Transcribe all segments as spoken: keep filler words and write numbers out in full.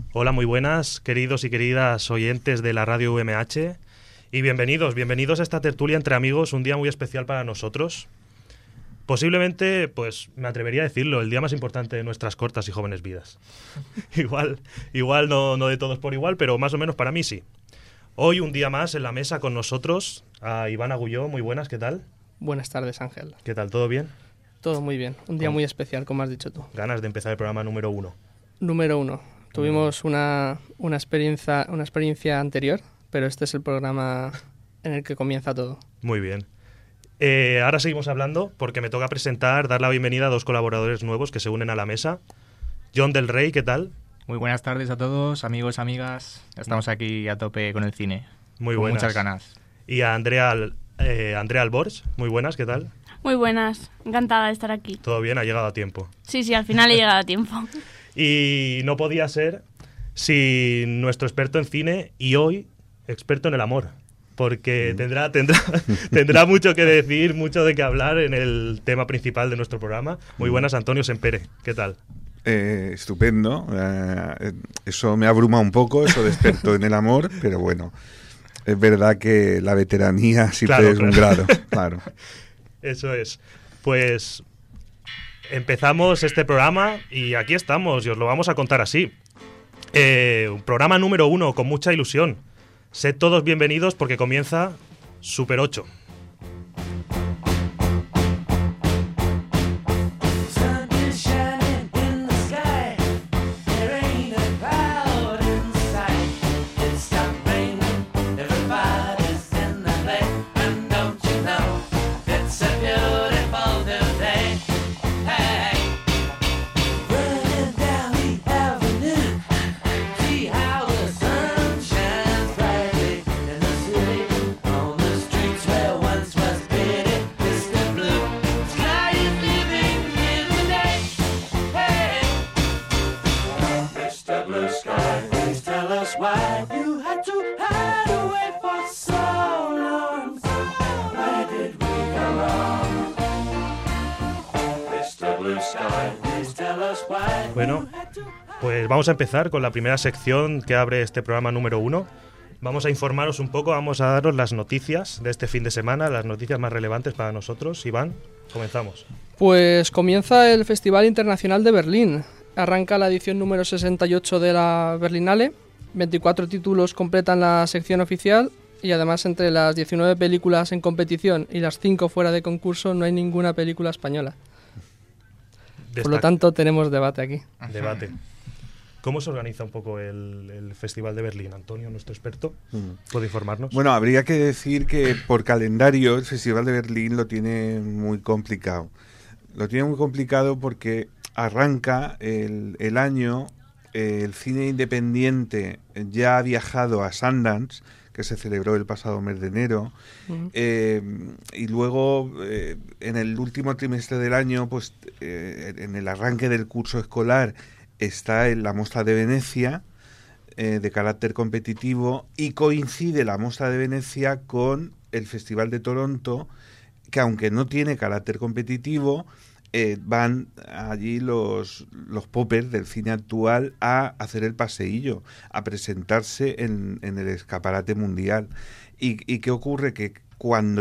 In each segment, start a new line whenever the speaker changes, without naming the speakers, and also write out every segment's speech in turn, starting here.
Hola, muy buenas, queridos y queridas oyentes de la radio U M H, y bienvenidos, bienvenidos a esta tertulia entre amigos, un día muy especial para nosotros. Posiblemente, pues me atrevería a decirlo, el día más importante de nuestras cortas y jóvenes vidas. igual, igual no, no de todos por igual, pero más o menos para mí sí. Hoy un día más en la mesa con nosotros, a Iván Agulló, muy buenas, ¿qué tal?
Buenas tardes, Ángel.
¿Qué tal, todo bien?
Todo muy bien, un día
¿Cómo?
Muy especial, como has dicho tú.
Ganas de empezar el programa número uno.
Número uno. Tuvimos una, una, experiencia, una experiencia anterior, pero este es el programa en el que comienza todo.
Muy bien. Eh, ahora seguimos hablando porque me toca presentar, dar la bienvenida a dos colaboradores nuevos que se unen a la mesa. John del Rey, ¿qué tal?
Muy buenas tardes a todos, amigos, amigas. Estamos aquí a tope con el cine.
Muy
con
buenas.
Muchas ganas.
Y a Andrea, eh, Andrea Albors, muy buenas, ¿qué tal?
Muy buenas, encantada de estar aquí.
Todo bien, ha llegado a tiempo.
Sí, sí, al final he llegado a tiempo.
Y no podía ser sin nuestro experto en cine y hoy experto en el amor. Porque tendrá, tendrá, tendrá mucho que decir, mucho de qué hablar en el tema principal de nuestro programa. Muy buenas, Antonio Sempere, ¿qué tal?
Eh, estupendo. Eh, eso me abruma un poco, eso de experto en el amor, pero bueno, es verdad que la veteranía siempre
Claro,
es
claro.
un grado, claro.
Eso es. Pues empezamos este programa y aquí estamos y os lo vamos a contar así. Eh, un programa número uno con mucha ilusión. Sed todos bienvenidos porque comienza Super ocho. Bueno, pues vamos a empezar con la primera sección que abre este programa número uno. Vamos a informaros un poco, vamos a daros las noticias de este fin de semana, las noticias más relevantes para nosotros. Iván, comenzamos.
Pues comienza el Festival Internacional de Berlín. Arranca la edición número sesenta y ocho de la Berlinale. veinticuatro títulos completan la sección oficial y además entre las diecinueve películas en competición y las cinco fuera de concurso no hay ninguna película española.
Destac-
Por lo tanto, tenemos debate aquí.
Debate. ¿Cómo se organiza un poco el, el Festival de Berlín? Antonio, nuestro experto, ¿puede informarnos?
Bueno, habría que decir que por calendario el Festival de Berlín lo tiene muy complicado. Lo tiene muy complicado porque arranca el, el año, eh, el cine independiente ya ha viajado a Sundance, que se celebró el pasado mes de enero, uh-huh. eh, y luego eh, en el último trimestre del año, pues eh, en el arranque del curso escolar, está en la Mostra de Venecia, eh, de carácter competitivo, y coincide la Mostra de Venecia con el Festival de Toronto, que aunque no tiene carácter competitivo, eh, van allí los, los poppers del cine actual a hacer el paseillo, a presentarse en, en el escaparate mundial. ¿Y, y qué ocurre? Que cuando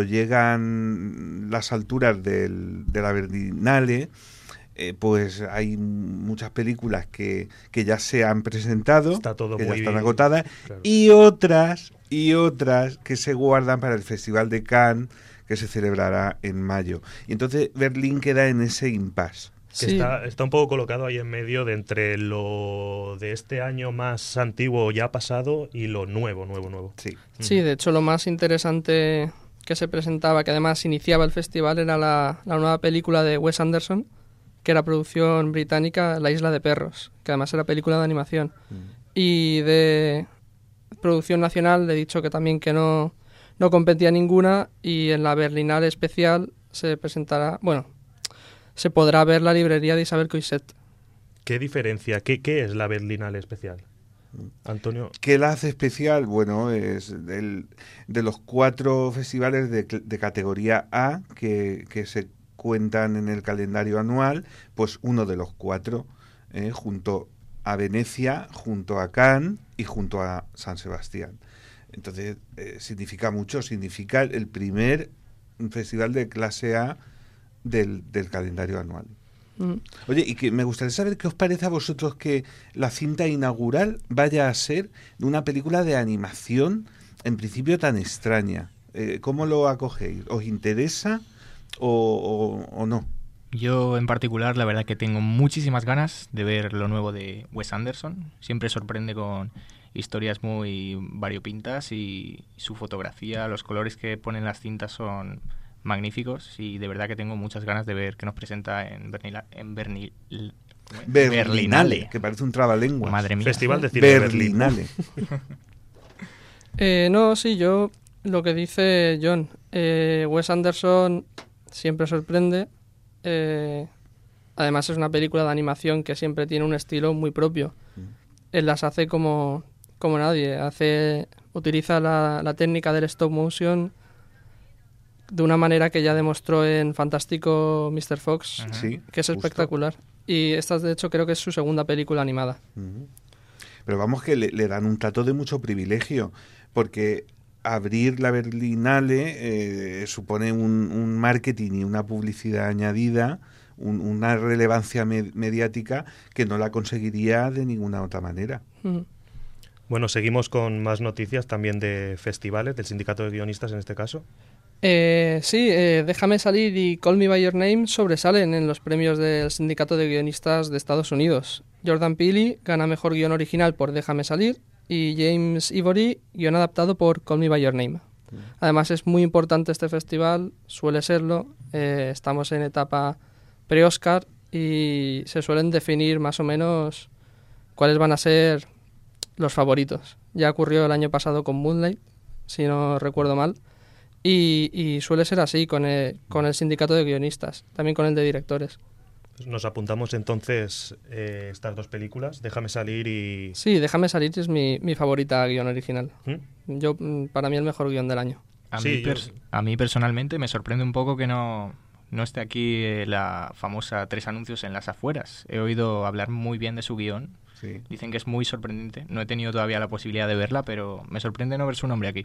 llegan las alturas del, de la Berlinale, Eh, pues hay muchas películas que, que ya se han presentado,
Está todo
que
muy
ya están
bien,
agotadas,
claro.
y otras y otras que se guardan para el Festival de Cannes, que se celebrará en mayo. Y entonces Berlín queda en ese impasse.
Que
Sí.
está, está un poco colocado ahí en medio de entre lo de este año más antiguo ya pasado y lo nuevo, nuevo, nuevo.
Sí.
Sí, de hecho lo más interesante que se presentaba, que además iniciaba el festival, era la, la nueva película de Wes Anderson, que era producción británica, La isla de perros, que además era película de animación. Mm. Y de producción nacional, le he dicho que también que no, no competía ninguna, y en la Berlinale especial se presentará, bueno, se podrá ver la librería de Isabel Coixet.
¿Qué diferencia? ¿Qué, qué es la Berlinale especial? Antonio.
¿Qué la hace especial? Bueno, es del, de los cuatro festivales de, de categoría A que, que se cuentan en el calendario anual, pues uno de los cuatro, eh, junto a Venecia, junto a Cannes y junto a San Sebastián. Entonces, eh, significa mucho, significa el primer festival de clase A del, del calendario anual. Mm. Oye, y que me gustaría saber qué os parece a vosotros que la cinta inaugural vaya a ser una película de animación, en principio tan extraña. Eh, ¿Cómo lo acogéis? ¿Os interesa o, o, o no?
Yo, en particular, la verdad que tengo muchísimas ganas de ver lo nuevo de Wes Anderson. Siempre sorprende con historias muy variopintas y su fotografía, los colores que ponen las cintas son magníficos y de verdad que tengo muchas ganas de ver qué nos presenta en, Bernila, en Bernil,
Berlinale,
Berlinale,
que parece un trabalenguas.
Madre mía.
Festival de Cine
Berlinale.
eh, no, sí, yo lo que dice John, eh, Wes Anderson siempre sorprende. Eh, además es una película de animación que siempre tiene un estilo muy propio. Mm. Él las hace como, como nadie. Hace, utiliza la, la técnica del stop motion de una manera que ya demostró en Fantástico mister Fox,
sí,
que es
justo.
espectacular. Y esta, de hecho, creo que es su segunda película animada.
Uh-huh. Pero vamos que le, le dan un trato de mucho privilegio, porque abrir la Berlinale eh, supone un, un marketing y una publicidad añadida, un, una relevancia me- mediática que no la conseguiría de ninguna otra manera.
Uh-huh.
Bueno, seguimos con más noticias también de festivales, del sindicato de guionistas en este caso.
Eh, sí, eh, Déjame salir y Call Me By Your Name sobresalen en los premios del Sindicato de Guionistas de Estados Unidos. Jordan Peele gana Mejor Guión Original por Déjame salir y James Ivory guión adaptado por Call Me By Your Name. Además es muy importante este festival, suele serlo, eh, estamos en etapa pre-Oscar y se suelen definir más o menos cuáles van a ser los favoritos. Ya ocurrió el año pasado con Moonlight, si no recuerdo mal. Y, y suele ser así con el, con el sindicato de guionistas, también con el de directores.
Pues nos apuntamos entonces eh, estas dos películas, Déjame salir y...
Sí, Déjame salir es mi, mi favorita guión original.
¿Mm?
Yo Para mí el mejor guión del año.
A,
sí,
mí, pers-
yo...
a mí personalmente me sorprende un poco que no, no esté aquí eh, la famosa Tres anuncios en las afueras. He oído hablar muy bien de su guión.
Sí.
Dicen que es muy sorprendente. No he tenido todavía la posibilidad de verla, pero me sorprende no ver su nombre aquí.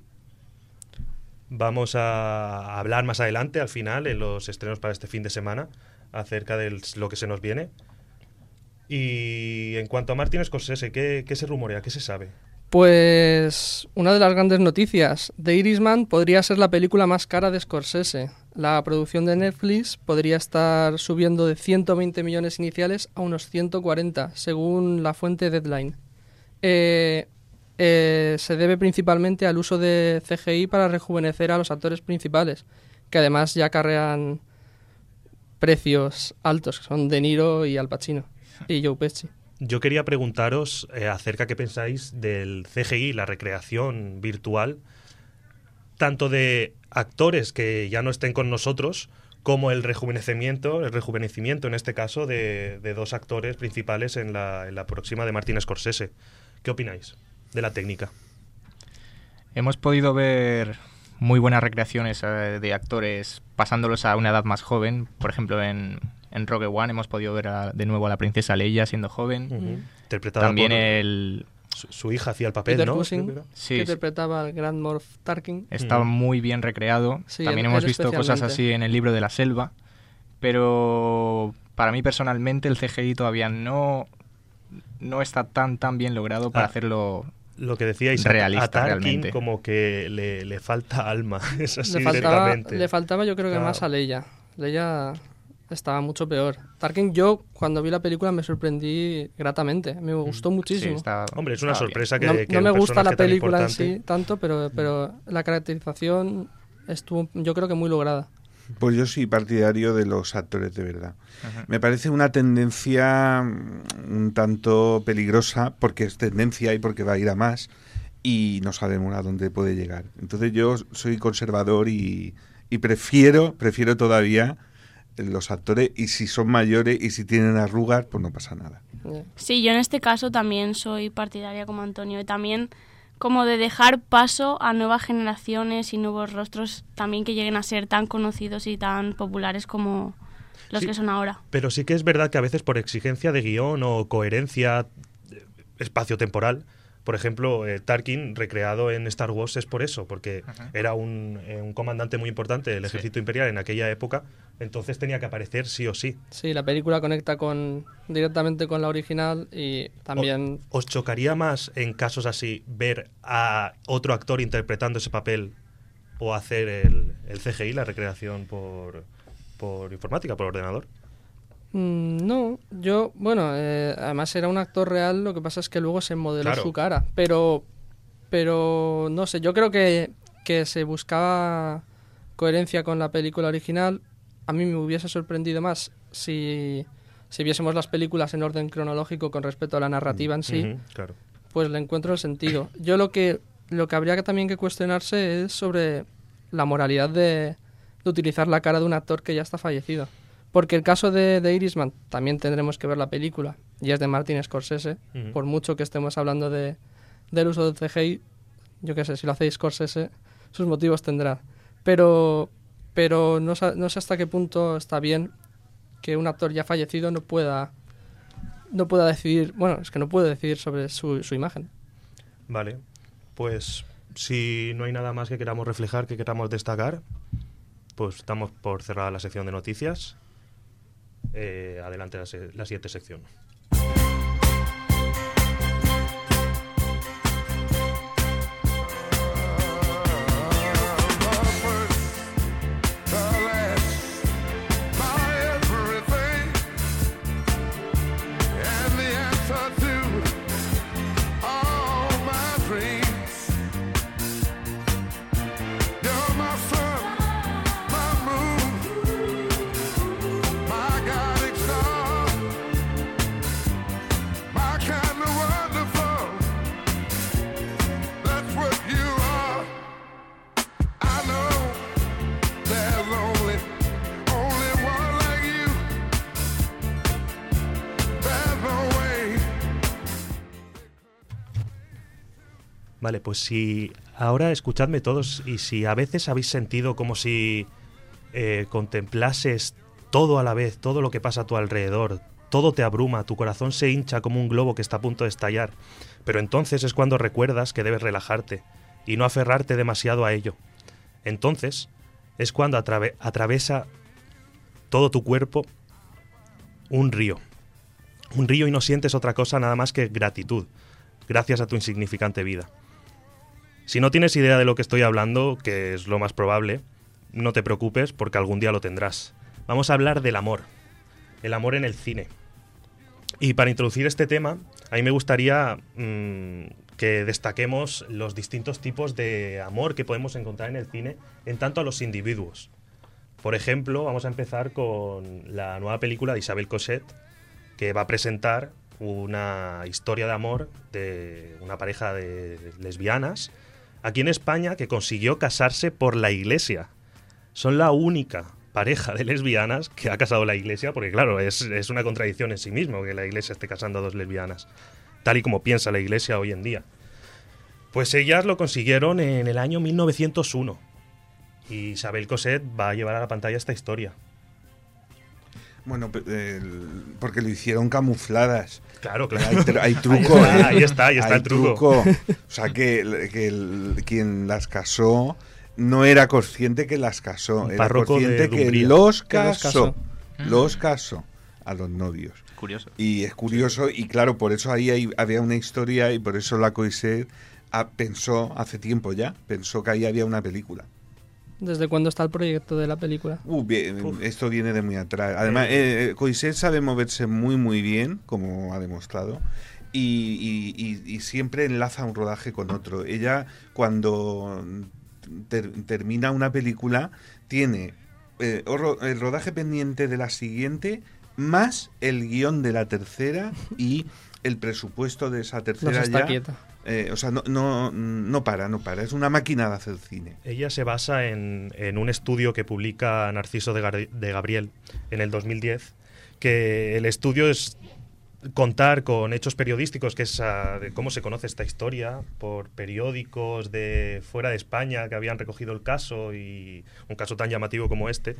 Vamos a hablar más adelante, al final, en los estrenos para este fin de semana, acerca de lo que se nos viene. Y en cuanto a Martin Scorsese, ¿qué, qué se rumorea? ¿Qué se sabe?
Pues una de las grandes noticias, The Irishman podría ser la película más cara de Scorsese. La producción de Netflix podría estar subiendo de ciento veinte millones iniciales a unos ciento cuarenta, según la fuente Deadline. Eh... Eh, se debe principalmente al uso de C G I para rejuvenecer a los actores principales, que además ya acarrean precios altos, que son De Niro y Al Pacino y Joe Pesci.
Yo quería preguntaros eh, acerca qué pensáis del C G I, la recreación virtual, tanto de actores que ya no estén con nosotros, como el rejuvenecimiento, el rejuvenecimiento en este caso de, de dos actores principales en la, en la próxima de Martin Scorsese. ¿Qué opináis de la técnica?
Hemos podido ver muy buenas recreaciones eh, de actores pasándolos a una edad más joven. Por ejemplo, en, en Rogue One hemos podido ver a, de nuevo a la princesa Leia siendo joven.
Uh-huh. Interpretada
También
por
el...
Su, su hija hacía el papel,
Peter
¿no?
Cushing,
Sí,
que interpretaba al Grand Moff Tarkin.
Está
Mm.
muy bien recreado.
Sí,
También
él-
hemos
él
visto cosas
especialmente.
así en el libro de la selva. Pero para mí personalmente el C G I todavía no, no está tan tan bien logrado para
Ah.
hacerlo...
Lo que decíais, a-
Realista,
a Tarkin
realmente.
como que le, le falta alma, es así
le, faltaba,
directamente.
le faltaba yo creo que
Claro.
más a Leia. Leia estaba mucho peor. Tarkin, yo cuando vi la película me sorprendí gratamente, me gustó
Sí,
muchísimo.
está-
Hombre, es una
estaba bien.
sorpresa que,
no
que
no
un
me gusta la
personaje tan
película en
importante-
sí tanto, pero, pero la caracterización estuvo yo creo que muy lograda.
Pues yo soy partidario de los actores de verdad.
Ujú.
Me parece una tendencia mm, un tanto peligrosa, porque es tendencia y porque va a ir a más, y no sabemos a dónde puede llegar. Entonces yo soy conservador y, y prefiero, prefiero todavía los actores, y si son mayores y si tienen arrugas, pues no pasa nada.
Yeah.
Sí, yo en este caso también soy partidaria como Antonio y también como de dejar paso a nuevas generaciones y nuevos rostros también que lleguen a ser tan conocidos y tan populares como los
Sí.
que son ahora.
Pero sí que es verdad que a veces por exigencia de guión o coherencia espacio-temporal. Por ejemplo, eh, Tarkin, recreado en Star Wars, es por eso, porque uh-huh. era un, eh, un comandante muy importante del ejército sí. imperial en aquella época, entonces tenía que aparecer sí o sí.
Sí, la película conecta con directamente con la original y también...
O, ¿Os chocaría más en casos así ver a otro actor interpretando ese papel o hacer el, el C G I, la recreación por, por informática, por ordenador?
No, yo, bueno, eh, además era un actor real, lo que pasa es que luego se modeló
claro.
su cara, pero pero no sé, yo creo que, que se buscaba coherencia con la película original. A mí me hubiese sorprendido más si, si viésemos las películas en orden cronológico con respecto a la narrativa en sí,
uh-huh, claro.
pues le encuentro el sentido. Yo lo que, lo que habría que también que cuestionarse es sobre la moralidad de, de utilizar la cara de un actor que ya está fallecido. Porque el caso de, de Irishman, también tendremos que ver la película, y es de Martin Scorsese, uh-huh. por mucho que estemos hablando de, del uso del C G I, yo qué sé, si lo hacéis Scorsese, sus motivos tendrá. Pero, pero no, no sé hasta qué punto está bien que un actor ya fallecido no pueda, no pueda decidir, bueno, es que no puede decidir sobre su, su imagen.
Vale, pues si no hay nada más que queramos reflejar, que queramos destacar, pues estamos por cerrar la sección de noticias. Eh, adelante la, se- la siguiente sección. Vale, pues si ahora escuchadme todos y si a veces habéis sentido como si eh, contemplases todo a la vez, todo lo que pasa a tu alrededor, todo te abruma, tu corazón se hincha como un globo que está a punto de estallar, pero entonces es cuando recuerdas que debes relajarte y no aferrarte demasiado a ello. Entonces es cuando atrave- atraviesa todo tu cuerpo un río. Un río y no sientes otra cosa nada más que gratitud, gracias a tu insignificante vida. Si no tienes idea de lo que estoy hablando, que es lo más probable, no te preocupes porque algún día lo tendrás. Vamos a hablar del amor, el amor en el cine. Y para introducir este tema, a mí me gustaría mmm, que destaquemos los distintos tipos de amor que podemos encontrar en el cine en tanto a los individuos. Por ejemplo, vamos a empezar con la nueva película de Isabel Coixet, que va a presentar una historia de amor de una pareja de lesbianas aquí en España que consiguió casarse por la iglesia. Son la única pareja de lesbianas que ha casado la iglesia, porque claro, es, es una contradicción en sí mismo que la iglesia esté casando a dos lesbianas, tal y como piensa la iglesia hoy en día. Pues ellas lo consiguieron en el año mil novecientos uno y Isabel Coixet va a llevar a la pantalla esta historia.
Bueno, el, porque lo hicieron camufladas.
Claro, claro.
Hay, tr- hay truco.
Ahí está,
¿eh?
ahí está, ahí está
hay
el truco.
truco. O sea, que, que el, quien las casó no era consciente que las casó.
Un
era
párroco
consciente
de
que
Dumbría.
los
Que los
casó.
casó.
Los casó a los novios.
Curioso.
Y es curioso, y claro, por eso ahí hay, había una historia, y por eso la Coixet ah, pensó, hace tiempo ya, pensó que ahí había una película.
¿Desde cuándo está el proyecto de la película?
Uh, bien,
Uf.
esto viene de muy atrás. Además, eh, eh, Coixet sabe moverse muy, muy bien, como ha demostrado, y, y, y, y siempre enlaza un rodaje con otro. Ella, cuando ter- termina una película, tiene eh, el rodaje pendiente de la siguiente, más el guión de la tercera y el presupuesto de esa
No
tercera
se está
ya.
quieta.
Eh, o sea, no, no, no para, no para. Es una máquina de hacer cine.
Ella se basa en, en un estudio que publica Narciso de, Gar- de Gabriel en el dos mil diez, que el estudio es contar con hechos periodísticos, que es uh, de cómo se conoce esta historia, por periódicos de fuera de España que habían recogido el caso, y un caso tan llamativo como este.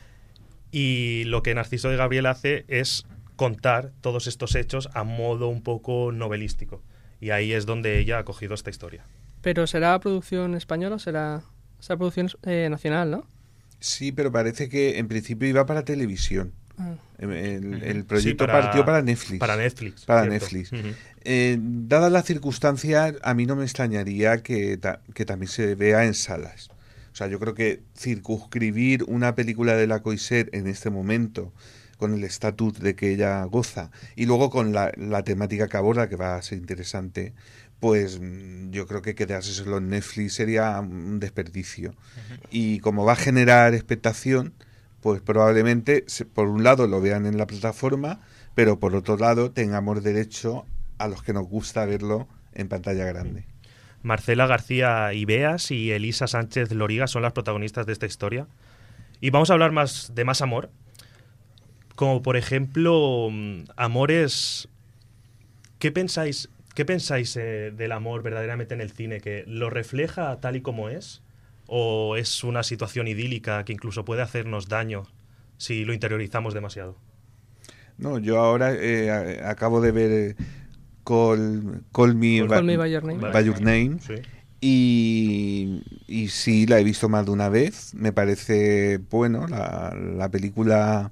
Y lo que Narciso de Gabriel hace es contar todos estos hechos a modo un poco novelístico. y ahí es donde ella ha cogido esta historia.
¿Pero será producción española o será, será producción eh, nacional, no?
Sí, pero parece que en principio iba para televisión.
Ah.
El, el, el proyecto
Sí, para-
partió para Netflix.
Para Netflix.
Para
cierto.
Netflix.
Ujú.
Eh, dadas las circunstancias, a mí no me extrañaría que, ta- que también se vea en salas. O sea, yo creo que circunscribir una película de la Coixet en este momento, con el estatus de que ella goza, y luego con la, la temática que aborda, que va a ser interesante, pues mm, yo creo que quedarse solo en Netflix sería un desperdicio. Y como va a generar expectación, pues probablemente, se- por un lado, lo vean en la plataforma, pero por otro lado, tengamos derecho a los que nos gusta verlo en pantalla grande.
Marcela García Ibeas y Elisa Sánchez Loriga son las protagonistas de esta historia. Y vamos a hablar más de más amor. Como por ejemplo, mm, amores. ¿Qué pensáis, qué pensáis eh, del amor verdaderamente en el cine? ¿Que lo refleja tal y como es? ¿O es una situación idílica que incluso puede hacernos daño si lo interiorizamos demasiado?
No, yo ahora eh, a- acabo de ver eh, Call, Call Me,
Call
Ba-
Me By Your Name.
By Your Name,
Sí.
y, y sí, la he visto más de una vez. Me parece, bueno, la, la película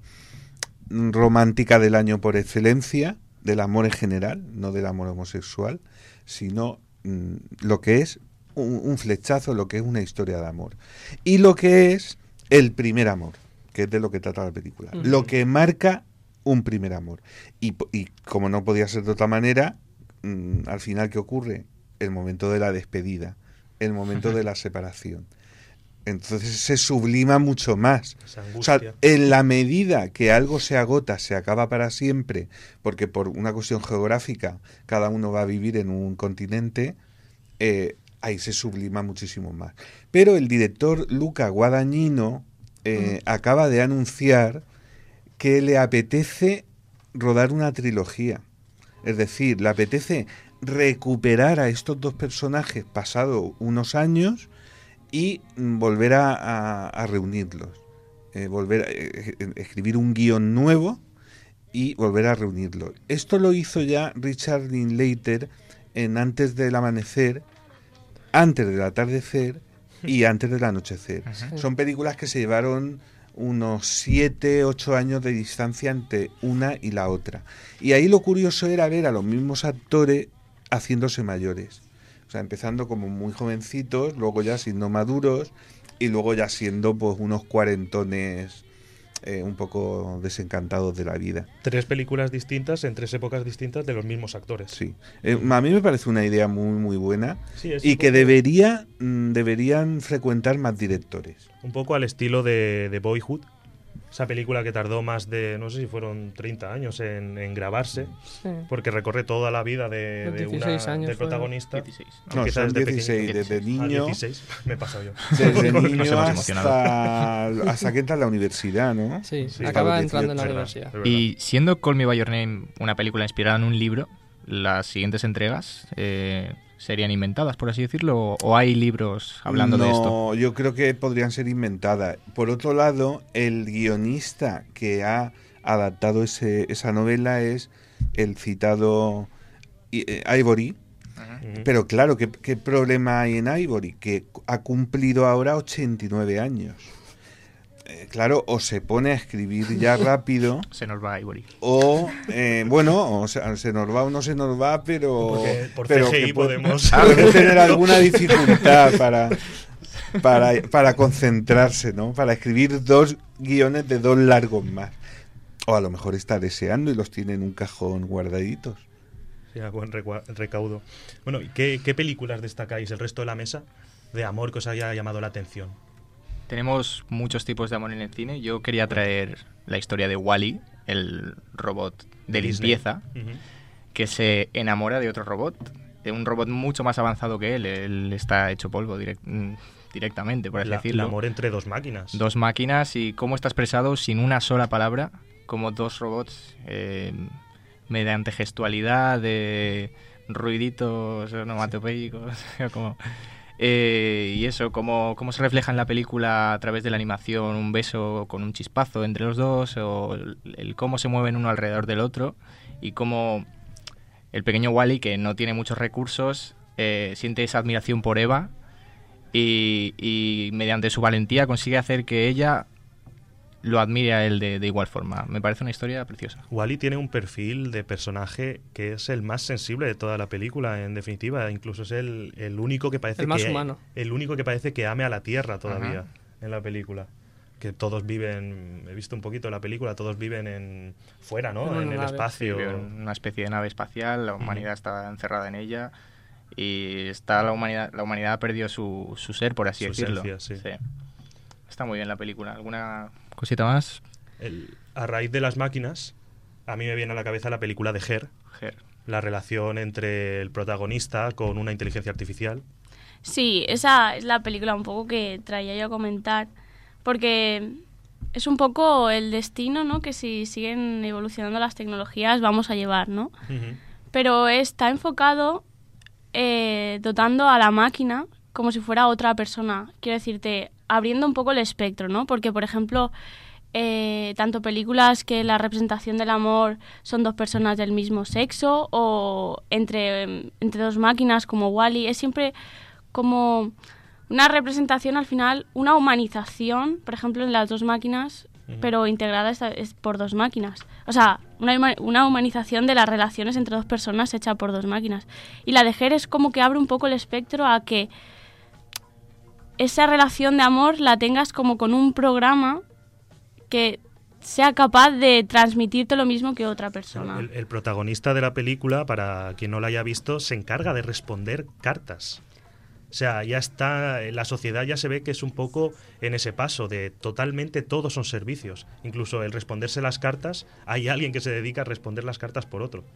romántica del año por excelencia, del amor en general, no del amor homosexual, sino mm, lo que es un, un flechazo, lo que es una historia de amor. Y lo que es el primer amor, que es de lo que trata la película.
Ujú.
Lo que marca un primer amor. Y, po- y como no podía ser de otra manera, mm, al final, ¿qué ocurre? El momento de la despedida, el momento de la separación. Entonces se sublima mucho más.
Esa
O sea,
angustia.
en la medida que algo se agota, se acaba para siempre, porque por una cuestión geográfica cada uno va a vivir en un continente, eh, ahí se sublima muchísimo más. Pero el director Luca Guadagnino eh, acaba de anunciar que le apetece rodar una trilogía. Es decir, le apetece recuperar a estos dos personajes pasados unos años y mm, volver a, a- a reunirlos. Eh, volver a eh, eh, escribir un guión nuevo y volver a reunirlos. Esto lo hizo ya Richard Linklater en Antes del Amanecer, Antes del Atardecer y Antes del Anochecer.
Ujú.
Son películas que se llevaron unos siete, ocho años de distancia entre una y la otra. Y ahí lo curioso era ver a los mismos actores haciéndose mayores. O sea, empezando como muy jovencitos, luego ya siendo maduros y luego ya siendo pues unos cuarentones eh, un poco desencantados de la vida.
Tres películas distintas en tres épocas distintas de los mismos actores.
Sí. Eh, a mí me parece una idea muy muy buena
Sí, es
y
un
que
poco-
debería mm, deberían frecuentar más directores.
Un poco al estilo de, de Boyhood, esa película que tardó más de, no sé si fueron treinta años en, en grabarse,
Sí.
porque recorre toda la vida de,
Los
de una,
dieciséis años
del
fueron.
protagonista.
dieciséis.
¿no?
No,
Empieza
son
desde
dieciséis,
pequeño.
desde
Ah,
niño,
dieciséis, me he pasado yo.
desde
Nos
niño
hemos
hasta, hasta que entra a la universidad, ¿no?
Sí,
Sí,
acaba
a los
entrando en la
dieciocho.
universidad.
Es verdad.
Y siendo Call Me By Your Name una película inspirada en un libro, las siguientes entregas eh, serían inventadas, por así decirlo, o hay libros hablando
no,
de esto.
No, yo creo que podrían ser inventadas. Por otro lado, el guionista que ha adaptado ese, esa novela es el citado I- eh, Ivory.
Ujú.
Pero claro, ¿qué, qué problema hay en Ivory? Que ha cumplido ahora ochenta y nueve años. Eh, claro, o se pone a escribir ya rápido,
Se nos va Ivory.
o, eh, bueno, o sea, se nos va o no se nos va, pero...
Porque por
pero
C G I
que puede-
podemos-
puede tener alguna dificultad para, para, para concentrarse, ¿no? Para escribir dos guiones de dos largos más. O a lo mejor está deseando y los tiene en un cajón guardaditos.
Sí, a buen recua- recaudo. Bueno, ¿y ¿qué, qué películas destacáis el resto de la mesa de amor que os haya llamado la atención?
Tenemos muchos tipos de amor en el cine. Yo quería traer la historia de Wall-E, el robot de
Disney.
limpieza,
Ujú.
que se enamora de otro robot, de un robot mucho más avanzado que él. Él está hecho polvo direct- mm, directamente, por así
La-
decirlo.
el amor entre dos máquinas.
Dos máquinas y cómo está expresado sin una sola palabra, como dos robots eh, mediante gestualidad, de ruiditos onomatopeicos, como... Eh, y eso, cómo, cómo se refleja en la película a través de la animación, un beso con un chispazo entre los dos, o el, el cómo se mueven uno alrededor del otro, y cómo el pequeño Wall-E, que no tiene muchos recursos, eh, siente esa admiración por Eva y, y mediante su valentía consigue hacer que ella lo admire a él de, de igual forma. Me parece una historia preciosa.
Wall-E tiene un perfil de personaje que es el más sensible de toda la película, en definitiva. Incluso es el, el único que parece
el más
que
humano.
el único que parece que ame a la Tierra todavía.
Ajá.
En la película. Que todos viven, he visto un poquito la película, todos viven en fuera, ¿no?
En una
En el
nave.
espacio.
Sí, una especie de nave espacial, la humanidad uh-huh. está encerrada en ella y está la humanidad la humanidad ha perdido su, su ser, por así
su
decirlo.
Esencia, sí.
Sí. Está muy bien la película. ¿Alguna cosita más?
El, a raíz de las máquinas, a mí me viene a la cabeza la película de Her.
Her.
La relación entre el protagonista con una inteligencia artificial.
Sí, esa es la película un poco que traía yo a comentar, porque es un poco el destino, ¿no? Que si siguen evolucionando las tecnologías vamos a llevar, ¿no?
Uh-huh.
Pero está enfocado eh, dotando a la máquina como si fuera otra persona. Quiero decirte, abriendo un poco el espectro, ¿no? Porque, por ejemplo, eh, tanto películas que la representación del amor son dos personas del mismo sexo o entre, entre dos máquinas como Wall-E, es siempre como una representación al final, una humanización, por ejemplo, en las dos máquinas, uh-huh. pero integrada es, es por dos máquinas. O sea, una, una humanización de las relaciones entre dos personas hecha por dos máquinas. Y la de Her es como que abre un poco el espectro a que esa relación de amor la tengas como con un programa que sea capaz de transmitirte lo mismo que otra persona.
El, el protagonista de la película, para quien no la haya visto, se encarga de responder cartas. O sea, ya está, la sociedad ya se ve que es un poco en ese paso de totalmente todos son servicios. Incluso el responderse las cartas, hay alguien que se dedica a responder las cartas por otro.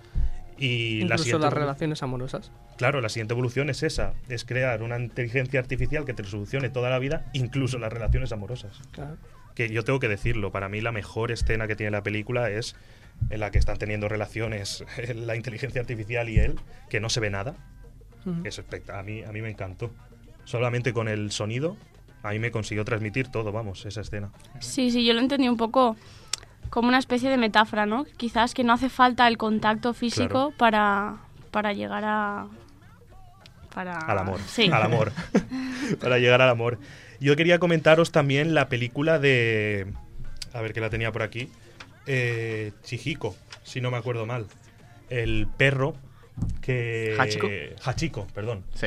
Y
Incluso
la siguiente,
las relaciones amorosas.
Claro, la siguiente evolución es esa, es crear una inteligencia artificial que te solucione toda la vida, incluso las relaciones amorosas.
Claro.
Que yo tengo que decirlo, para mí la mejor escena que tiene la película es en la que están teniendo relaciones la inteligencia artificial y él, que no se ve nada. Uh-huh. Eso a mí, a mí me encantó. Solamente con el sonido, a mí me consiguió transmitir todo, vamos, esa escena.
Sí, sí, yo lo entendí un poco como una especie de metáfora, ¿no? Quizás que no hace falta el contacto físico, claro, para, para llegar a... Para...
Al amor,
sí.
al amor. Para llegar al amor. Yo quería comentaros también la película de... A ver, que la tenía por aquí. Eh, Chihiko, si no me acuerdo mal. El perro que...
¿Hachiko?
Hachiko, perdón.
Sí.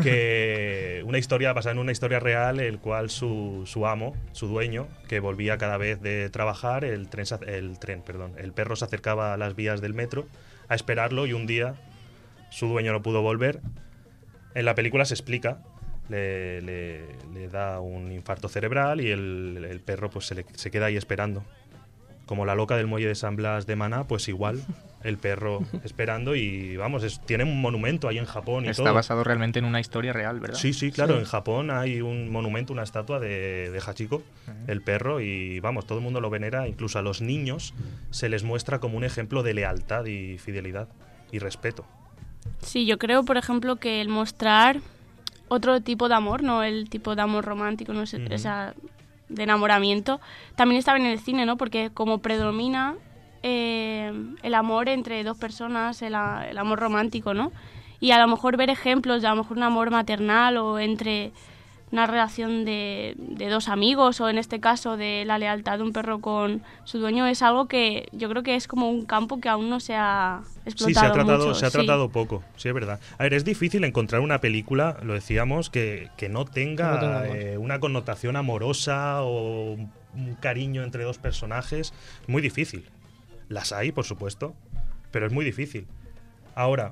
Que una historia basada en una historia real, el cual su, su amo, su dueño, que volvía cada vez de trabajar, el tren, el tren, perdón, el perro se acercaba a las vías del metro a esperarlo y un día su dueño no pudo volver. En la película se explica, le, le, le da un infarto cerebral y el, el perro pues se, le, se queda ahí esperando. Como la loca del muelle de San Blas de Maná, pues igual, el perro esperando y vamos, es, tiene un monumento ahí en Japón y
Está
todo.
basado realmente en una historia real, ¿verdad?
Sí, sí, claro,
sí.
En Japón hay un monumento, una estatua de, de Hachiko, uh-huh. el perro, y vamos, todo el mundo lo venera, incluso a los niños se les muestra como un ejemplo de lealtad y fidelidad y respeto.
Sí, yo creo, por ejemplo, que el mostrar otro tipo de amor, no el tipo de amor romántico, no sé, uh-huh. esa... de enamoramiento, también está bien en el cine, ¿no? Porque como predomina eh, el amor entre dos personas, el, el amor romántico, ¿no? Y a lo mejor ver ejemplos de a lo mejor un amor maternal o entre una relación de, de dos amigos o en este caso de la lealtad de un perro con su dueño es algo que yo creo que es como un campo que aún no se ha explotado.
Sí, se ha tratado,
mucho.
se ha
sí.
tratado poco, sí, es verdad. A ver, es difícil encontrar una película, lo decíamos, que, que no tenga, que no tenga eh, una connotación amorosa o un cariño entre dos personajes. Muy difícil. Las hay, por supuesto, pero es muy difícil. Ahora,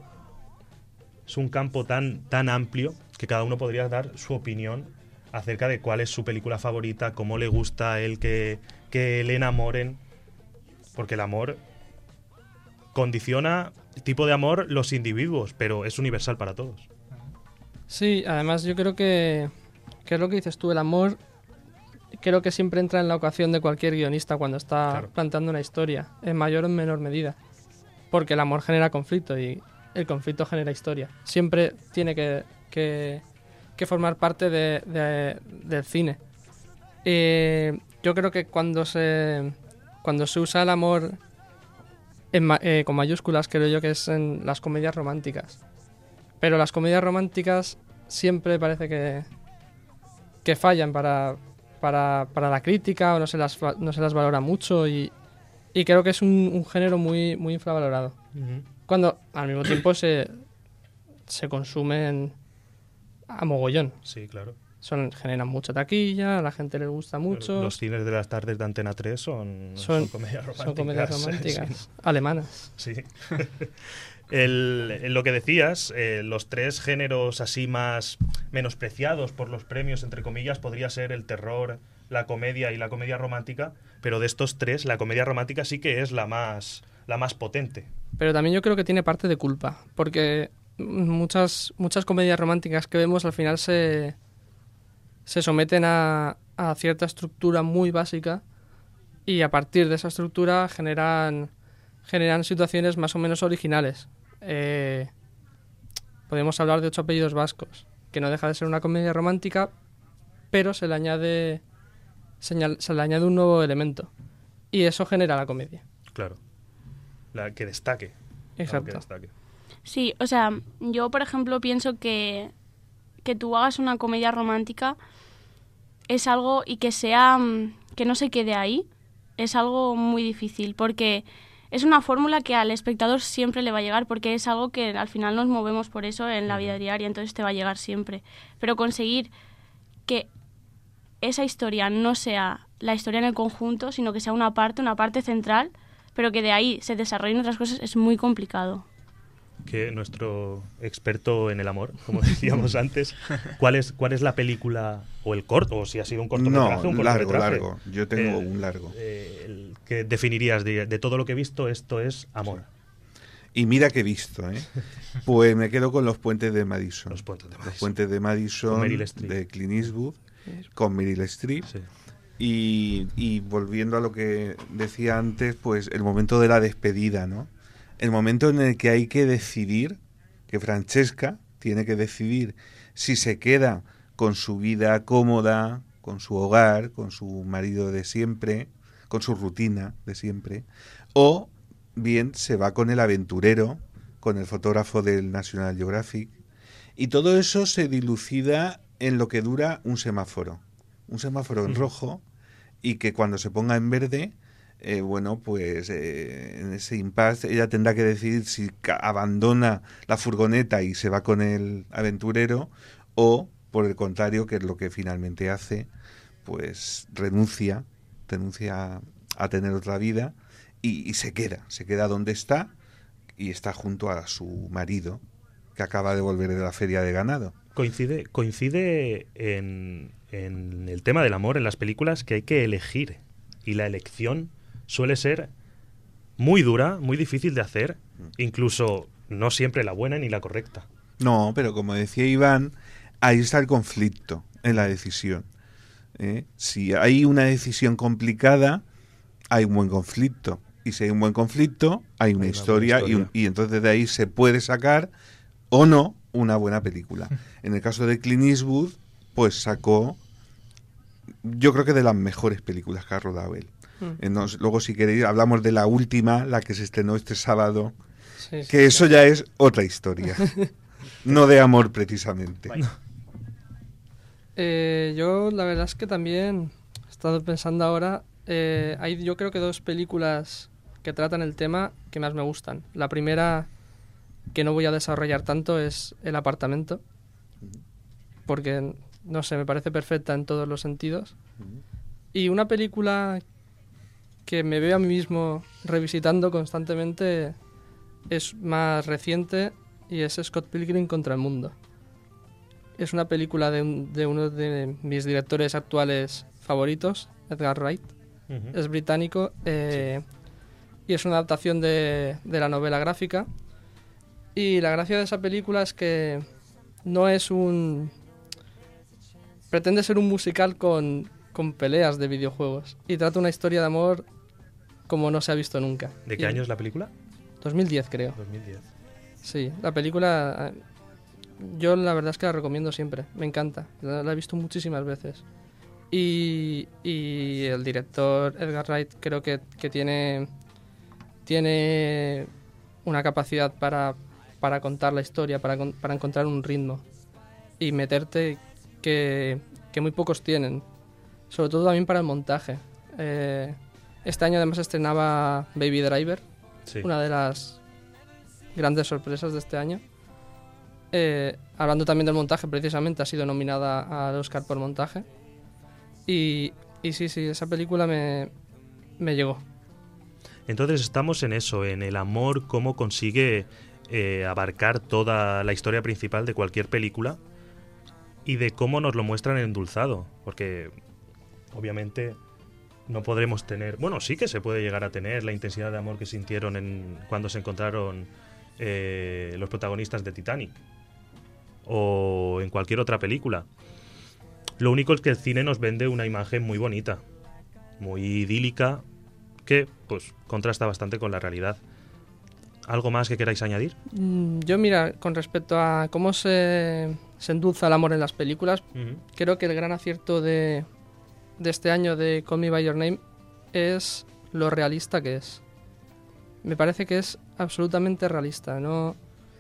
es un campo tan, tan amplio que cada uno podría dar su opinión acerca de cuál es su película favorita, cómo le gusta a él que, que le enamoren, porque el amor condiciona el tipo de amor los individuos, pero es universal para todos.
Sí, además yo creo que, que es lo que dices tú, el amor creo que siempre entra en la ocasión de cualquier guionista cuando está claro. planteando una historia, en mayor o en menor medida, porque el amor genera conflicto y el conflicto genera historia. Siempre tiene que, que, que formar parte de, de, del cine. Eh, yo creo que cuando se, cuando se usa el amor en ma- eh, con mayúsculas creo yo que es en las comedias románticas. Pero las comedias románticas siempre parece que, que fallan para, para, para la crítica o no se las, va- no se las valora mucho y, y creo que es un, un género muy, muy infravalorado.
Ujú.
Cuando al mismo tiempo se, se consumen a mogollón.
Sí, claro.
Son, generan mucha taquilla, a la gente les gusta mucho.
Los cines de las tardes de Antena tres son,
Son-
son comedias románticas.
Son comedias románticas, alemanas.
Sí. sí. El, en lo que decías, eh, los tres géneros así más menospreciados por los premios, entre comillas, podría ser el terror, la comedia y la comedia romántica, pero de estos tres, la comedia romántica sí que es la más, la más potente.
Pero también yo creo que tiene parte de culpa, porque muchas, muchas comedias románticas que vemos al final se, se someten a, a cierta estructura muy básica y a partir de esa estructura generan, generan situaciones más o menos originales. Eh, podemos hablar de Ocho apellidos vascos, que no deja de ser una comedia romántica, pero se le añade, señal- se le añade un nuevo elemento y eso genera la comedia.
Claro. La que destaque. Algo
Exacto.
que destaque.
Sí, o sea, yo por ejemplo pienso que, que tú hagas una comedia romántica es algo y que sea, mm, que no se quede ahí, es algo muy difícil porque es una fórmula que al espectador siempre le va a llegar porque es algo que al final nos movemos por eso en la vida diaria, entonces te va a llegar siempre. Pero conseguir que esa historia no sea la historia en el conjunto, sino que sea una parte, una parte central, pero que de ahí se desarrollen otras cosas, es muy complicado.
Que nuestro experto en el amor, como decíamos antes, ¿cuál es, cuál es la película o el corto, o si ha sido un cortometraje
No,
o un
largo,
cortometraje?
largo. Yo tengo
El-
un largo.
eh, el que definirías de, de todo lo que he visto, esto es amor.
Y mira que he visto, ¿eh? Pues me quedo con Los puentes de Madison.
Los puentes de
Los
Madison.
puentes de Madison,
Con Meryl Streep.
de Clint Eastwood, con Meryl Streep.
Sí.
Y, y volviendo a lo que decía antes, pues el momento de la despedida, ¿no? El momento en el que hay que decidir, que Francesca tiene que decidir si se queda con su vida cómoda, con su hogar, con su marido de siempre, con su rutina de siempre, o bien se va con el aventurero, con el fotógrafo del National Geographic, y todo eso se dilucida en lo que dura un semáforo. Un semáforo en rojo y que cuando se ponga en verde, eh, bueno, pues eh, en ese impasse ella tendrá que decidir si ca- abandona la furgoneta y se va con el aventurero o, por el contrario, que es lo que finalmente hace, pues renuncia, renuncia a, a tener otra vida y, y se queda, se queda donde está y está junto a su marido que acaba de volver de la feria de ganado.
Coincide, coincide en, en el tema del amor en las películas que hay que elegir y la elección suele ser muy dura, muy difícil de hacer, incluso no siempre la buena ni la correcta.
No, pero como decía Iván, ahí está el conflicto en la decisión. ¿eh? Si hay una decisión complicada, hay un buen conflicto. Y si hay un buen conflicto, hay una,
Hay una
historia,
buena
Y, un-
historia.
y entonces de ahí se puede sacar o no una buena película. En el caso de Clint Eastwood, pues sacó, yo creo que de las mejores películas que ha rodado él.
Mm.
Eh, nos- luego, si queréis, hablamos de la última, la que se estrenó este sábado,
Sí, sí,
que eso ya es otra historia. No de amor, precisamente.
Eh, yo la verdad es que también he estado pensando ahora, eh, hay yo creo que dos películas que tratan el tema que más me gustan. La primera, que no voy a desarrollar tanto, es El apartamento, porque, no sé, me parece perfecta en todos los sentidos. Y una película que me veo a mí mismo revisitando constantemente es más reciente y es Scott Pilgrim contra el mundo. Es una película de, un- de uno de mis directores actuales favoritos, Edgar Wright.
Ujú.
Es británico eh, y es una adaptación de, de la novela gráfica. Y la gracia de esa película es que no es un... pretende ser un musical con, con peleas de videojuegos y trata una historia de amor como no se ha visto nunca.
¿De qué
Y-
año es la película?
dos mil diez, creo.
dos mil diez.
Sí, la película eh, yo la verdad es que la recomiendo siempre, me encanta, la, la he visto muchísimas veces. Y, y el director Edgar Wright creo que, que tiene tiene una capacidad para, para contar la historia, para, para encontrar un ritmo y meterte que, que muy pocos tienen, sobre todo también para el montaje. Eh, este año además estrenaba Baby Driver, sí. Una de las grandes sorpresas de este año. Eh, hablando también del montaje, precisamente ha sido nominada al Oscar por montaje. Y, y sí, sí, esa película me, me llegó.
Entonces estamos en eso, en el amor, cómo consigue eh, abarcar toda la historia principal de cualquier película y de cómo nos lo muestran endulzado, porque obviamente no podremos tener, bueno, sí que se puede llegar a tener la intensidad de amor que sintieron en, cuando se encontraron eh, los protagonistas de Titanic o en cualquier otra película. Lo único es que el cine nos vende una imagen muy bonita, muy idílica, que pues contrasta bastante con la realidad. ¿Algo más que queráis añadir?
Yo, mira, con respecto a cómo se, se endulza el amor en las películas, uh-huh. creo que el gran acierto de, de este año de Call Me By Your Name es lo realista que es. Me parece que es absolutamente realista. No,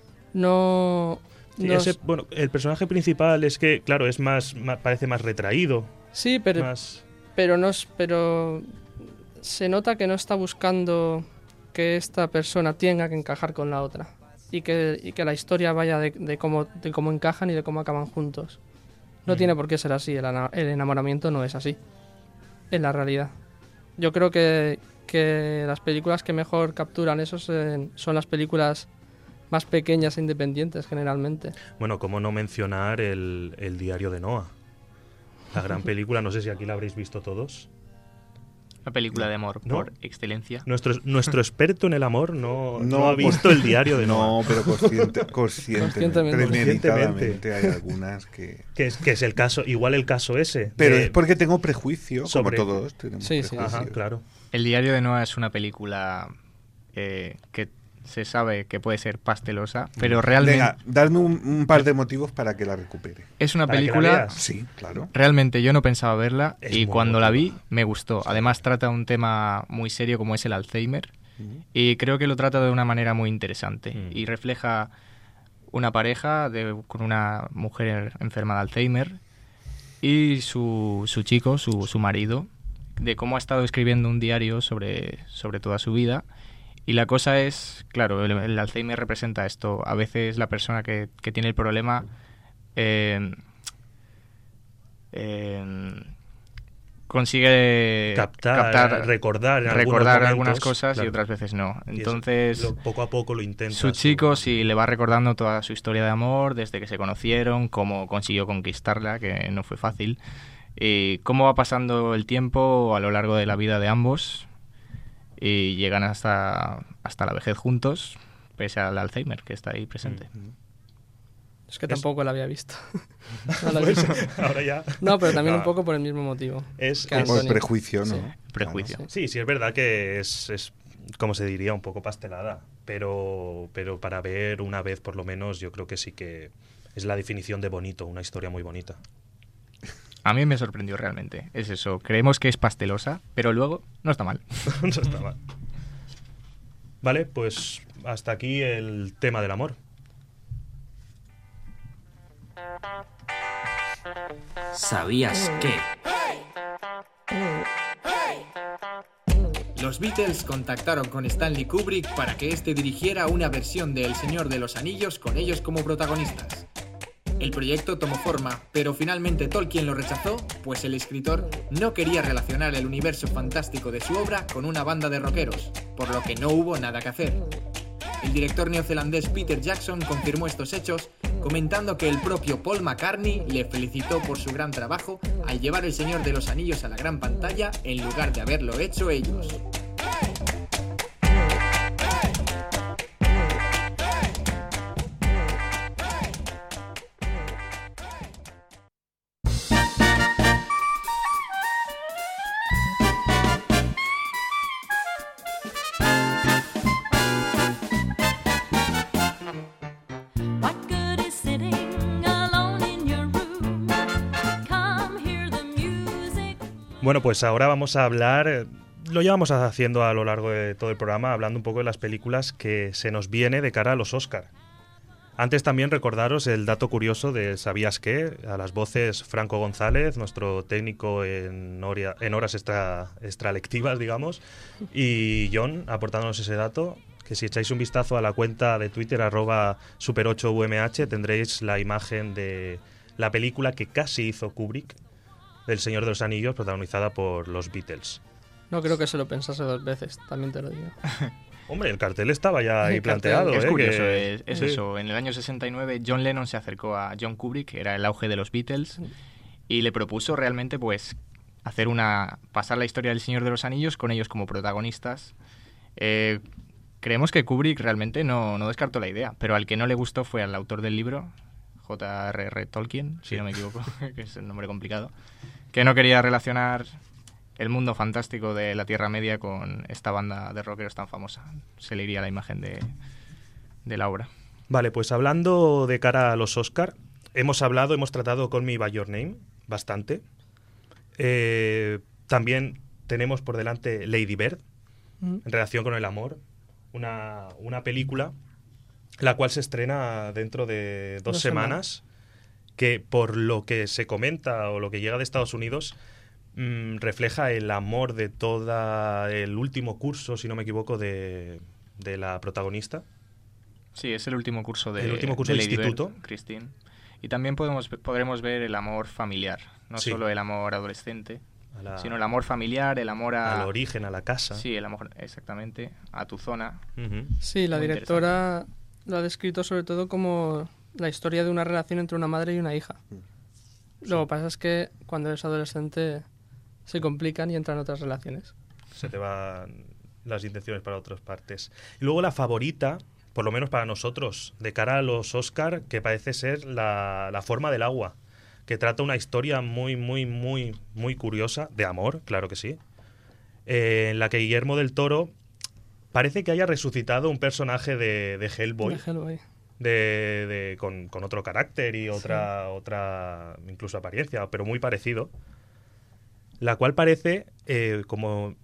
no,
sí,
no
ese,
es...
bueno, el personaje principal es que, claro, es más, más parece más retraído.
Sí, pero,
más...
pero no es, pero se nota que no está buscando que esta persona tenga que encajar con la otra y que, y que la historia vaya de, de, cómo, de cómo encajan y de cómo acaban juntos. No mm. tiene por qué ser así, el, el enamoramiento no es así, en la realidad. Yo creo que, que las películas que mejor capturan eso son, son las películas más pequeñas e independientes, generalmente.
Bueno, cómo no mencionar el, el Diario de Noah, la gran película, no sé si aquí la habréis visto todos.
Una película de amor
¿No?
por excelencia.
Nuestro, nuestro experto en el amor no, no,
no
ha visto el Diario de Noah.
No, pero consciente, conscientemente, premeditadamente hay algunas que...
Que es, que es el caso, igual el caso ese.
Pero
de...
es porque tengo prejuicio,
sobre...
como todos tenemos
sí,
prejuicio.
sí,
Ajá, claro.
El Diario de Noah es una película eh, que se sabe que puede ser pastelosa, pero realmente...
Venga, dadme un, un par de motivos para que la recupere.
Es una
¿Para
película...
Sí, claro.
Realmente yo no pensaba verla
es
y cuando
emotiva.
la vi me gustó. Además trata un tema muy serio como es el Alzheimer uh-huh. y creo que lo trata de una manera muy interesante uh-huh. y refleja una pareja de, con una mujer enferma de Alzheimer y su, su chico, su, su marido, de cómo ha estado escribiendo un diario sobre, sobre toda su vida. Y la cosa es, claro, el, el Alzheimer representa esto. A veces la persona que, que tiene el problema eh, eh, consigue
captar,
captar
recordar, en
recordar
algunos
algunas
momentos,
cosas
claro.
y otras veces no. Entonces,
lo, poco a poco lo intenta.
Su chico sí le va recordando toda su historia de amor desde que se conocieron, cómo consiguió conquistarla, que no fue fácil, y cómo va pasando el tiempo a lo largo de la vida de ambos. Y llegan hasta, hasta la vejez juntos, pese al Alzheimer que está ahí presente.
Es que tampoco es... la había visto.
No, la pues, ahora ya.
No, pero también no. un poco por el mismo motivo.
Es,
es por prejuicio, ¿no?
Sí. Prejuicio.
Claro. Sí, sí, es verdad que es, es, como se diría, un poco pastelada. Pero, pero para ver una vez, por lo menos, yo creo que sí que es la definición de bonito, una historia muy bonita.
A mí me sorprendió realmente. Es eso. Creemos que es pastelosa, pero luego no está mal.
No está mal. Vale, pues hasta aquí el tema del amor.
¿Sabías qué? Los Beatles contactaron con Stanley Kubrick para que éste dirigiera una versión de El Señor de los Anillos con ellos como protagonistas. El proyecto tomó forma, pero finalmente Tolkien lo rechazó, pues el escritor no quería relacionar el universo fantástico de su obra con una banda de rockeros, por lo que no hubo nada que hacer. El director neozelandés Peter Jackson confirmó estos hechos, comentando que el propio Paul McCartney le felicitó por su gran trabajo al llevar El Señor de los Anillos a la gran pantalla en lugar de haberlo hecho ellos.
Bueno, pues ahora vamos a hablar lo llevamos haciendo a lo largo de todo el programa, hablando un poco de las películas que se nos viene de cara a los Oscar. Antes también recordaros el dato curioso de ¿sabías qué? A las voces Franco González, nuestro técnico en, horia, en horas extra, extralectivas, digamos, y John aportándonos ese dato, que si echáis un vistazo a la cuenta de Twitter arroba super ocho U M H tendréis la imagen de la película que casi hizo Kubrick, del Señor de los Anillos, protagonizada por los Beatles.
No creo que se lo pensase dos veces, también te lo digo.
Hombre, el cartel estaba ya ahí
El
planteado.
cartel,
Es
¿eh?
curioso,
que...
es, es
sí.
eso. En el año sesenta y nueve John Lennon se acercó a John Kubrick, que era el auge de los Beatles, y le propuso realmente pues hacer una pasar la historia del Señor de los Anillos con ellos como protagonistas. Eh, creemos que Kubrick realmente no, no descartó la idea, pero al que no le gustó fue al autor del libro, J R R Tolkien, si
Sí.
no me equivoco, que es el nombre complicado, que no quería relacionar el mundo fantástico de la Tierra Media con esta banda de rockeros tan famosa. Se le iría la imagen de, de la obra.
Vale, pues hablando de cara a los Oscar, hemos hablado, hemos tratado Call Me By Your Name bastante. Eh, también tenemos por delante Lady Bird,
Mm.
en relación con el amor, una, una película la cual se estrena dentro de dos,
Dos
semanas,
semanas.
que por lo que se comenta o lo que llega de Estados Unidos mmm, refleja el amor de todo el último curso, si no me equivoco, de, de la protagonista.
Sí, es el último curso de,
El último curso de
Lady
instituto.
Bird, Christine. Y también podemos, podremos ver el amor familiar, no
Sí.
solo el amor adolescente,
A la-
sino el amor familiar, el amor a...
al origen, a la casa.
Sí, el amor, exactamente, a tu zona.
Ujú.
Sí, la
Muy
directora lo ha descrito sobre todo como la historia de una relación entre una madre y una hija. Lo que pasa es que cuando eres adolescente se complican y entran otras relaciones.
Se te van las intenciones para otras partes. Y luego la favorita, por lo menos para nosotros, de cara a los Oscar, que parece ser la, la forma del agua, que trata una historia muy, muy, muy, muy curiosa, de amor, claro que sí, eh, en la que Guillermo del Toro parece que haya resucitado un personaje de, de Hellboy,
De Hellboy.
de, de- con, con otro carácter y otra, otra incluso apariencia, pero muy parecido, la cual parece eh, como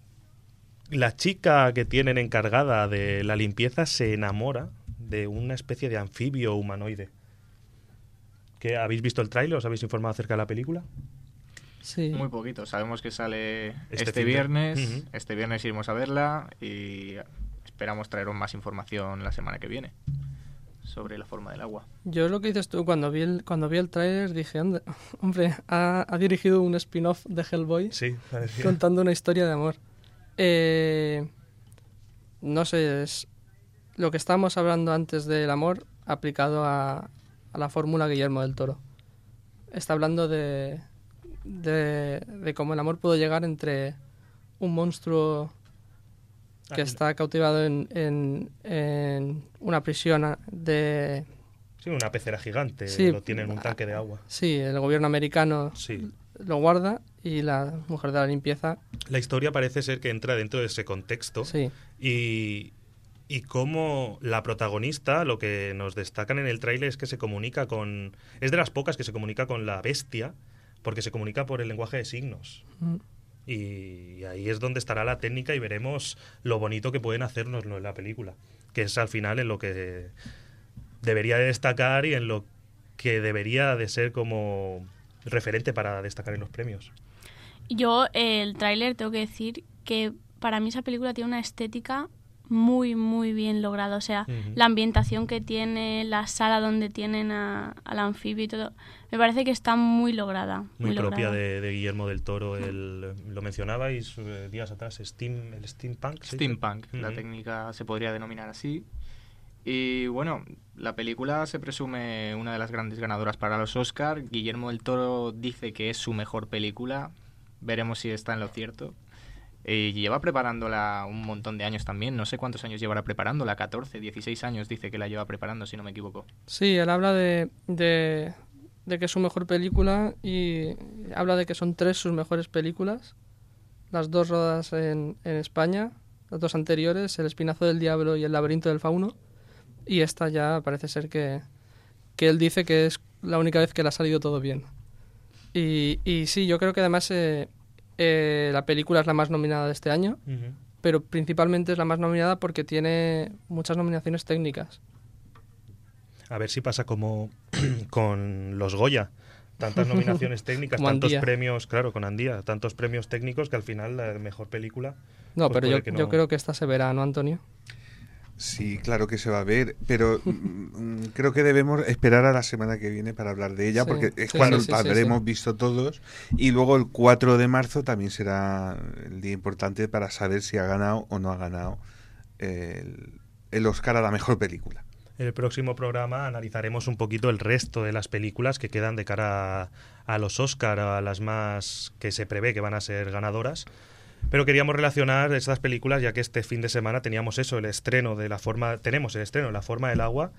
la chica que tienen encargada de la limpieza se enamora de una especie de anfibio humanoide. ¿Qué, ¿Habéis visto el tráiler? ¿Os habéis informado acerca de la película?
Sí.
Muy poquito, sabemos que sale
Este
este,
fin de-
viernes,
Ujú.
este viernes iremos a verla y esperamos traeros más información la semana que viene sobre la forma del agua.
Yo lo que dices tú, cuando vi el, cuando vi el tráiler dije, "Anda, hombre, ha, ha dirigido un spin-off de Hellboy
Sí, parecía.
contando una historia de amor". Eh, no sé, es lo que estábamos hablando antes del amor aplicado a, a la fórmula Guillermo del Toro. Está hablando de, de, de cómo el amor puede llegar entre un monstruo que
Ah,
está cautivado en, en, en una prisión de...
Sí, una pecera gigante,
Sí.
lo tiene en un tanque de agua.
Sí, el gobierno americano
Sí.
lo guarda y la mujer de la limpieza,
La historia parece ser que entra dentro de ese contexto.
sí.
Y, y cómo la protagonista, lo que nos destacan en el tráiler es que se comunica con... Es de las pocas que se comunica con la bestia, porque se comunica por el lenguaje de signos.
Mm.
Y ahí es donde estará la técnica y veremos lo bonito que pueden hacernos en la película, que es al final en lo que debería de destacar y en lo que debería de ser como referente para destacar en los premios.
Yo, eh, el tráiler, tengo que decir que para mí esa película tiene una estética muy, muy bien lograda. O sea,
Ujú.
la ambientación que tiene, la sala donde tienen a- al anfibio y todo, me parece que está muy lograda.
Muy,
Muy,
propia
lograda.
de, de Guillermo del Toro, el, lo mencionabais eh, días atrás, steam, el steampunk. ¿sí?
Steampunk, la
Ujú.
técnica se podría denominar así. Y bueno, la película se presume una de las grandes ganadoras para los Oscar. Guillermo del Toro dice que es su mejor película. Veremos si está en lo cierto. Y lleva preparándola un montón de años también. No sé cuántos años llevará preparándola. catorce, dieciséis años dice que la lleva preparando, si no me equivoco.
Sí, él habla de, de, de que es su mejor película y habla de que son tres sus mejores películas. Las dos rodadas en, en España, las dos anteriores, El Espinazo del Diablo y El Laberinto del Fauno. Y esta ya parece ser que, que él dice que es la única vez que le ha salido todo bien. Y, y sí, yo creo que además eh, Eh, la película es la más nominada de este año,
Ujú.
pero principalmente es la más nominada porque tiene muchas nominaciones técnicas.
A ver si pasa como con los Goya. Tantas nominaciones técnicas,
Como
tantos
Andía.
premios, claro, con Andía, tantos premios técnicos que al final la mejor película.
No,
pues
pero
puede
yo,
que
yo
no-
creo que esta se verá, ¿no, Antonio?
Sí, claro que se va a ver, pero mm, creo que debemos esperar a la semana que viene para hablar de ella,
Sí,
porque es
sí,
cuando
sí, sí, sí,
habremos
sí.
visto todos, y luego el cuatro de marzo también será el día importante para saber si ha ganado o no ha ganado el, el Oscar a la mejor película.
En el próximo programa analizaremos un poquito el resto de las películas que quedan de cara a, a los Oscar, a las más que se prevé que van a ser ganadoras. Pero queríamos relacionar estas películas, ya que este fin de semana teníamos eso, el estreno de la forma, tenemos el estreno de La forma del agua.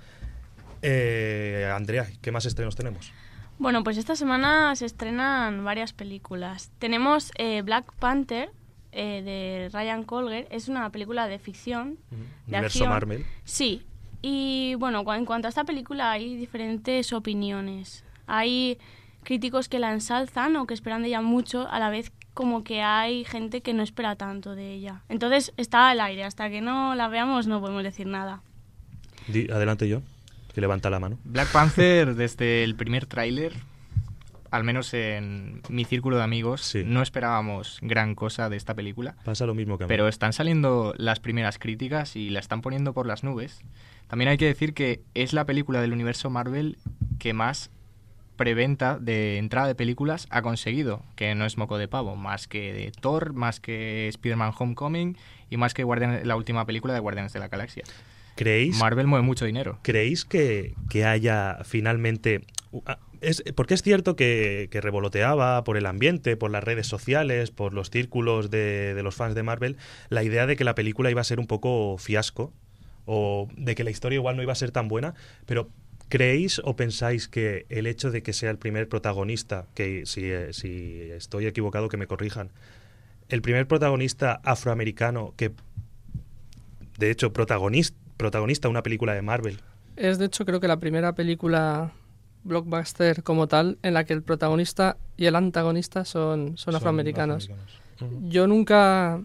Eh, Andrea, ¿qué más estrenos tenemos?
Bueno, pues esta semana se estrenan varias películas. Tenemos eh, Black Panther, eh, de Ryan Coogler. Es una película de ficción, de
Universo
acción.
Marvel.
Sí. Y bueno, cu- en cuanto a esta película hay diferentes opiniones. Hay críticos que la ensalzan o que esperan de ella mucho, a la vez como que hay gente que no espera tanto de ella. Entonces está al aire. Hasta que no la veamos no podemos decir nada.
Di- adelante yo, que levanta la mano.
Black Panther, desde el primer tráiler, al menos en mi círculo de amigos,
Sí.
no esperábamos gran cosa de esta película.
Pasa lo mismo que a mí.
Pero están saliendo las primeras críticas y la están poniendo por las nubes. También hay que decir que es la película del universo Marvel que más preventa de entrada de películas ha conseguido, que no es moco de pavo, más que de Thor, más que Spider-Man Homecoming y más que Guardian- la última película de Guardianes de la Galaxia.
¿Creéis,
Marvel mueve mucho dinero.
¿creéis que, que haya finalmente... uh, Es, porque es cierto que, que revoloteaba por el ambiente, por las redes sociales, por los círculos de, de los fans de Marvel, la idea de que la película iba a ser un poco fiasco o de que la historia igual no iba a ser tan buena, pero ¿creéis o pensáis que el hecho de que sea el primer protagonista, que si, eh, si estoy equivocado que me corrijan, el primer protagonista afroamericano que, de hecho, protagonista, protagonista de una película de Marvel?
Es de hecho creo que la primera película blockbuster como tal en la que el protagonista y el antagonista son, son afroamericanos.
afroamericanos. Ujú.
Yo nunca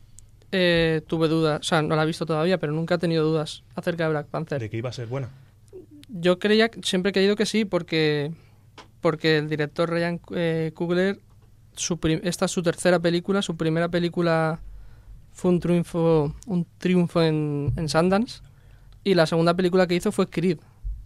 eh, tuve dudas, o sea, no la he visto todavía, pero nunca he tenido dudas acerca de Black Panther.
¿De que iba a ser buena?
Yo creía, siempre he creído que sí, porque, porque el director Ryan eh, Coogler, su prim- esta es su tercera película, su primera película fue un triunfo, un triunfo en, en Sundance, y la segunda película que hizo fue Creed,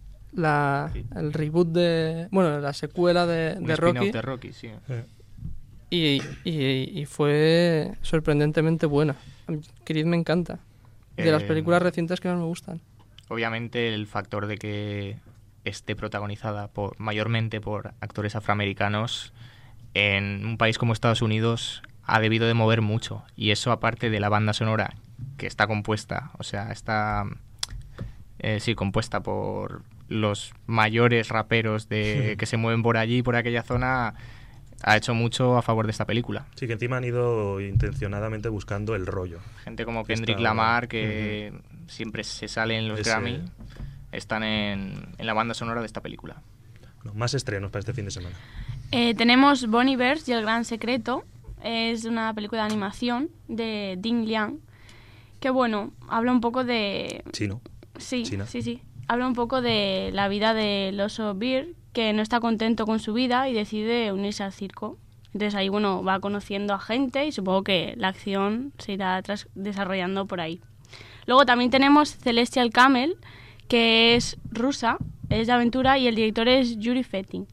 la,
Sí.
el reboot de, bueno, la secuela de,
Un
de
spin-off
Rocky,
de Rocky, sí.
Eh,
y, y, y fue sorprendentemente buena. Creed me encanta, de las
Eh,
películas recientes que más me gustan.
Obviamente el factor de que esté protagonizada por, mayormente por actores afroamericanos en un país como Estados Unidos ha debido de mover mucho. Y eso aparte de la banda sonora que está compuesta, o sea, está eh, sí, compuesta por los mayores raperos de, que se mueven por allí, por aquella zona, ha hecho mucho a favor de esta película.
Sí, que encima han ido intencionadamente buscando el rollo.
Gente como
Que
Kendrick
está-
Lamar, que siempre se sale en los
Ese-
Grammy, están en, en la banda sonora de esta película.
No, más estrenos para este fin de semana.
Eh, tenemos Bonnie Bears y el gran secreto. Es una película de animación de Ding Liang, que bueno, habla un poco de...
Chino.
Sí,
China.
sí, sí. Habla un poco de la vida del oso Bear, que no está contento con su vida y decide unirse al circo. Entonces ahí, bueno, va conociendo a gente y supongo que la acción se irá tras- desarrollando por ahí. Luego también tenemos Celestial Camel, que es rusa, es de aventura y el director es Yuri Fetting.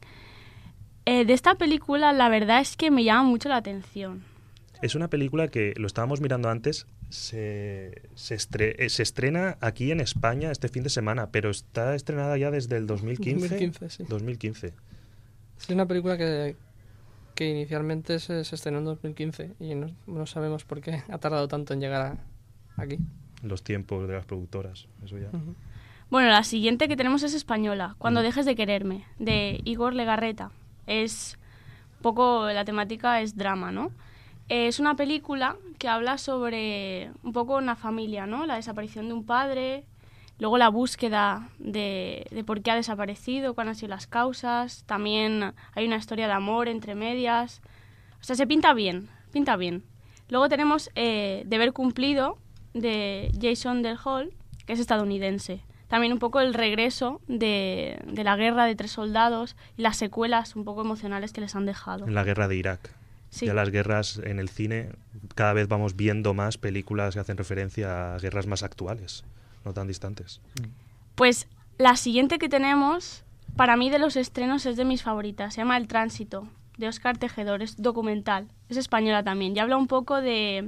Eh, de esta película la verdad es que me llama mucho la atención.
Es una película que, lo estábamos mirando antes, se, se, estre- eh, se estrena aquí en España este fin de semana, pero está estrenada ya desde el dos mil quince.
dos mil quince, sí.
dos mil quince.
Es una película que, que inicialmente se, se estrenó en dos mil quince y no, no sabemos por qué ha tardado tanto en llegar a, aquí.
Los tiempos de las productoras. Eso ya.
Ujú.
Bueno, la siguiente que tenemos es española, Cuando dejes de quererme, de Igor Legarreta. Es un poco, la temática es drama, ¿no? Es una película que habla sobre un poco una familia, ¿no? La desaparición de un padre, luego la búsqueda de, de por qué ha desaparecido, cuáles han sido las causas. También hay una historia de amor entre medias. O sea, se pinta bien, pinta bien. Luego tenemos eh, Deber cumplido, de Jason Del Hall, que es estadounidense. También un poco el regreso de, de la guerra de tres soldados y las secuelas un poco emocionales que les han dejado.
En la guerra de Irak.
Sí.
Ya las guerras en el cine, cada vez vamos viendo más películas que hacen referencia a guerras más actuales, no tan distantes.
Pues la siguiente que tenemos, para mí de los estrenos es de mis favoritas. Se llama El Tránsito, de Óscar Tejedor. Es documental, es española también. Y habla un poco de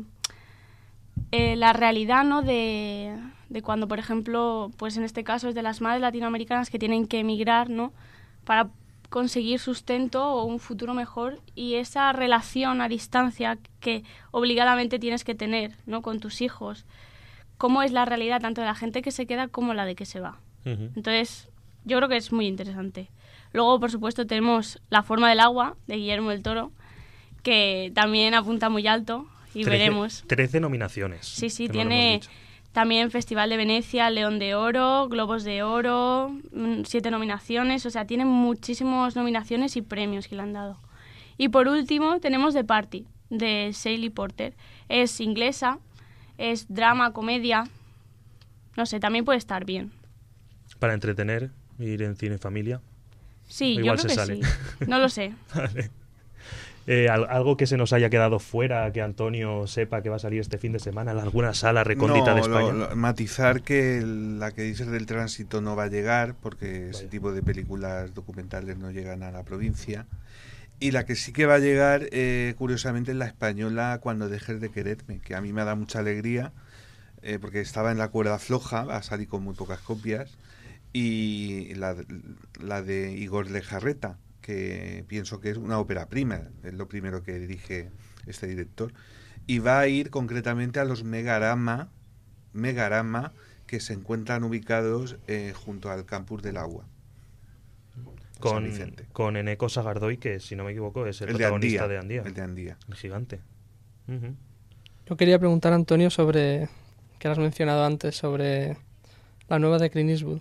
eh, la realidad, ¿no? De, de cuando, por ejemplo, pues en este caso es de las madres latinoamericanas que tienen que emigrar, ¿no? Para conseguir sustento o un futuro mejor, y esa relación a distancia que obligadamente tienes que tener, ¿no? Con tus hijos. Cómo es la realidad tanto de la gente que se queda como la de que se va. Uh-huh. Entonces, yo creo que es muy interesante. Luego, por supuesto, tenemos La forma del agua, de Guillermo del Toro, que también apunta muy alto y
trece,
veremos.
trece nominaciones.
Sí, sí,
no
tiene también Festival de Venecia, León de Oro, Globos de Oro, siete nominaciones, o sea, tiene muchísimas nominaciones y premios que le han dado. Y por último, tenemos The Party, de Sally Porter. Es inglesa, es drama, comedia, no sé, también puede estar bien.
Para entretener, ir en cine en familia.
Sí, yo creo que
sale.
sí. No lo sé.
Vale. Eh, algo que se nos haya quedado fuera, que Antonio sepa que va a salir este fin de semana en alguna sala recóndita
no,
de España.
Lo, lo, matizar que la que dices del Tránsito no va a llegar, porque Vaya. ese tipo de películas documentales no llegan a la provincia. Y la que sí que va a llegar, eh, curiosamente, es la española Cuando dejes de quererme, que a mí me da mucha alegría, eh, porque estaba en la cuerda floja, va a salir con muy pocas copias, y la, la de Igor Lejarreta, que pienso que es una ópera prima, es lo primero que dirige este director, y va a ir concretamente a los Megarama, Megarama que se encuentran ubicados eh, junto al Campus del Agua.
Con, con Eneco Sagardoy, que si no me equivoco es el, el protagonista de Andía.
El de Andía.
El gigante. Uh-huh.
Yo quería preguntar a Antonio sobre, que has mencionado antes, sobre la nueva de Clint Eastwood.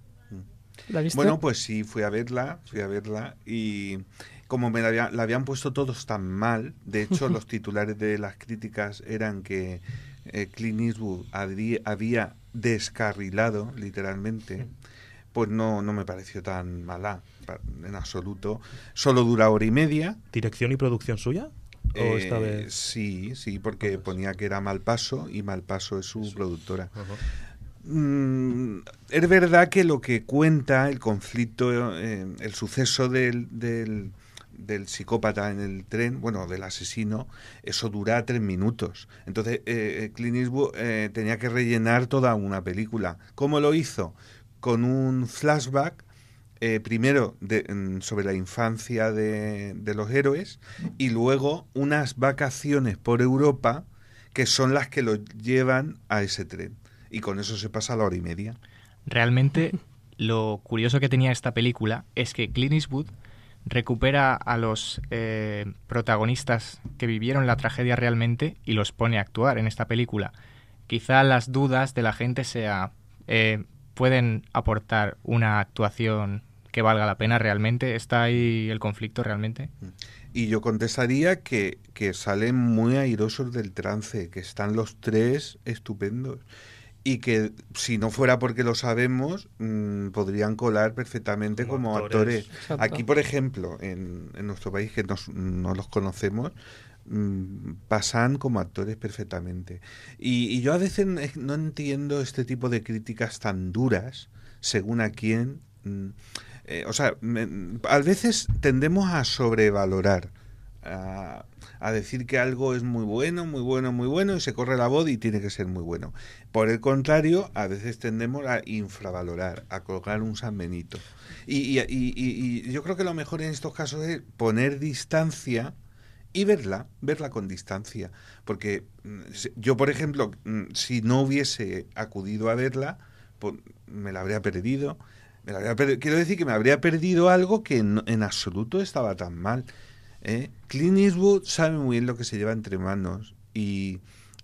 ¿La viste?
Bueno, pues sí, fui a verla, fui a verla y como me la, había, la habían puesto todos tan mal, de hecho los titulares de las críticas eran que eh, Clint Eastwood había, había descarrilado, literalmente, pues no, no me pareció tan mala, en absoluto. Solo dura hora y media.
¿Dirección y producción suya? ¿O
Eh,
esta vez?
Sí, sí, porque ponía que era Malpaso y Malpaso es su
sí.
productora.
Uh-huh.
Mm, es verdad que lo que cuenta el conflicto, eh, el suceso del, del, del psicópata en el tren, bueno, del asesino, eso dura tres minutos. Entonces, eh, Clint Eastwood eh, tenía que rellenar toda una película. ¿Cómo lo hizo? Con un flashback, eh, primero de, mm, sobre la infancia de, de los héroes, y luego unas vacaciones por Europa que son las que lo llevan a ese tren. Y con eso se pasa la hora y media.
Realmente, lo curioso que tenía esta película es que Clint Eastwood recupera a los eh, protagonistas que vivieron la tragedia realmente y los pone a actuar en esta película. Quizá las dudas de la gente sea, eh, ¿pueden aportar una actuación que valga la pena realmente? ¿Está ahí el conflicto realmente?
Y yo contestaría que, que salen muy airosos del trance, que están los tres estupendos. Y que si no fuera porque lo sabemos, mmm, podrían colar perfectamente como, como actores. actores. Aquí, por ejemplo, en, en nuestro país, que nos, no los conocemos, mmm, pasan como actores perfectamente. Y, y yo a veces no entiendo este tipo de críticas tan duras, según a quién. Mmm, eh, o sea, me, a veces tendemos a sobrevalorar. A, a decir que algo es muy bueno, muy bueno, muy bueno y se corre la voz y tiene que ser muy bueno. Por el contrario, a veces tendemos a infravalorar, a colocar un San Benito. Y, y, y, y yo creo que lo mejor en estos casos es poner distancia y verla, verla con distancia. Porque yo, por ejemplo, si no hubiese acudido a verla, pues me la habría perdido. Me la habría perdido. Quiero decir que me habría perdido algo que en, en absoluto estaba tan mal. ¿Eh? Clint Eastwood sabe muy bien lo que se lleva entre manos y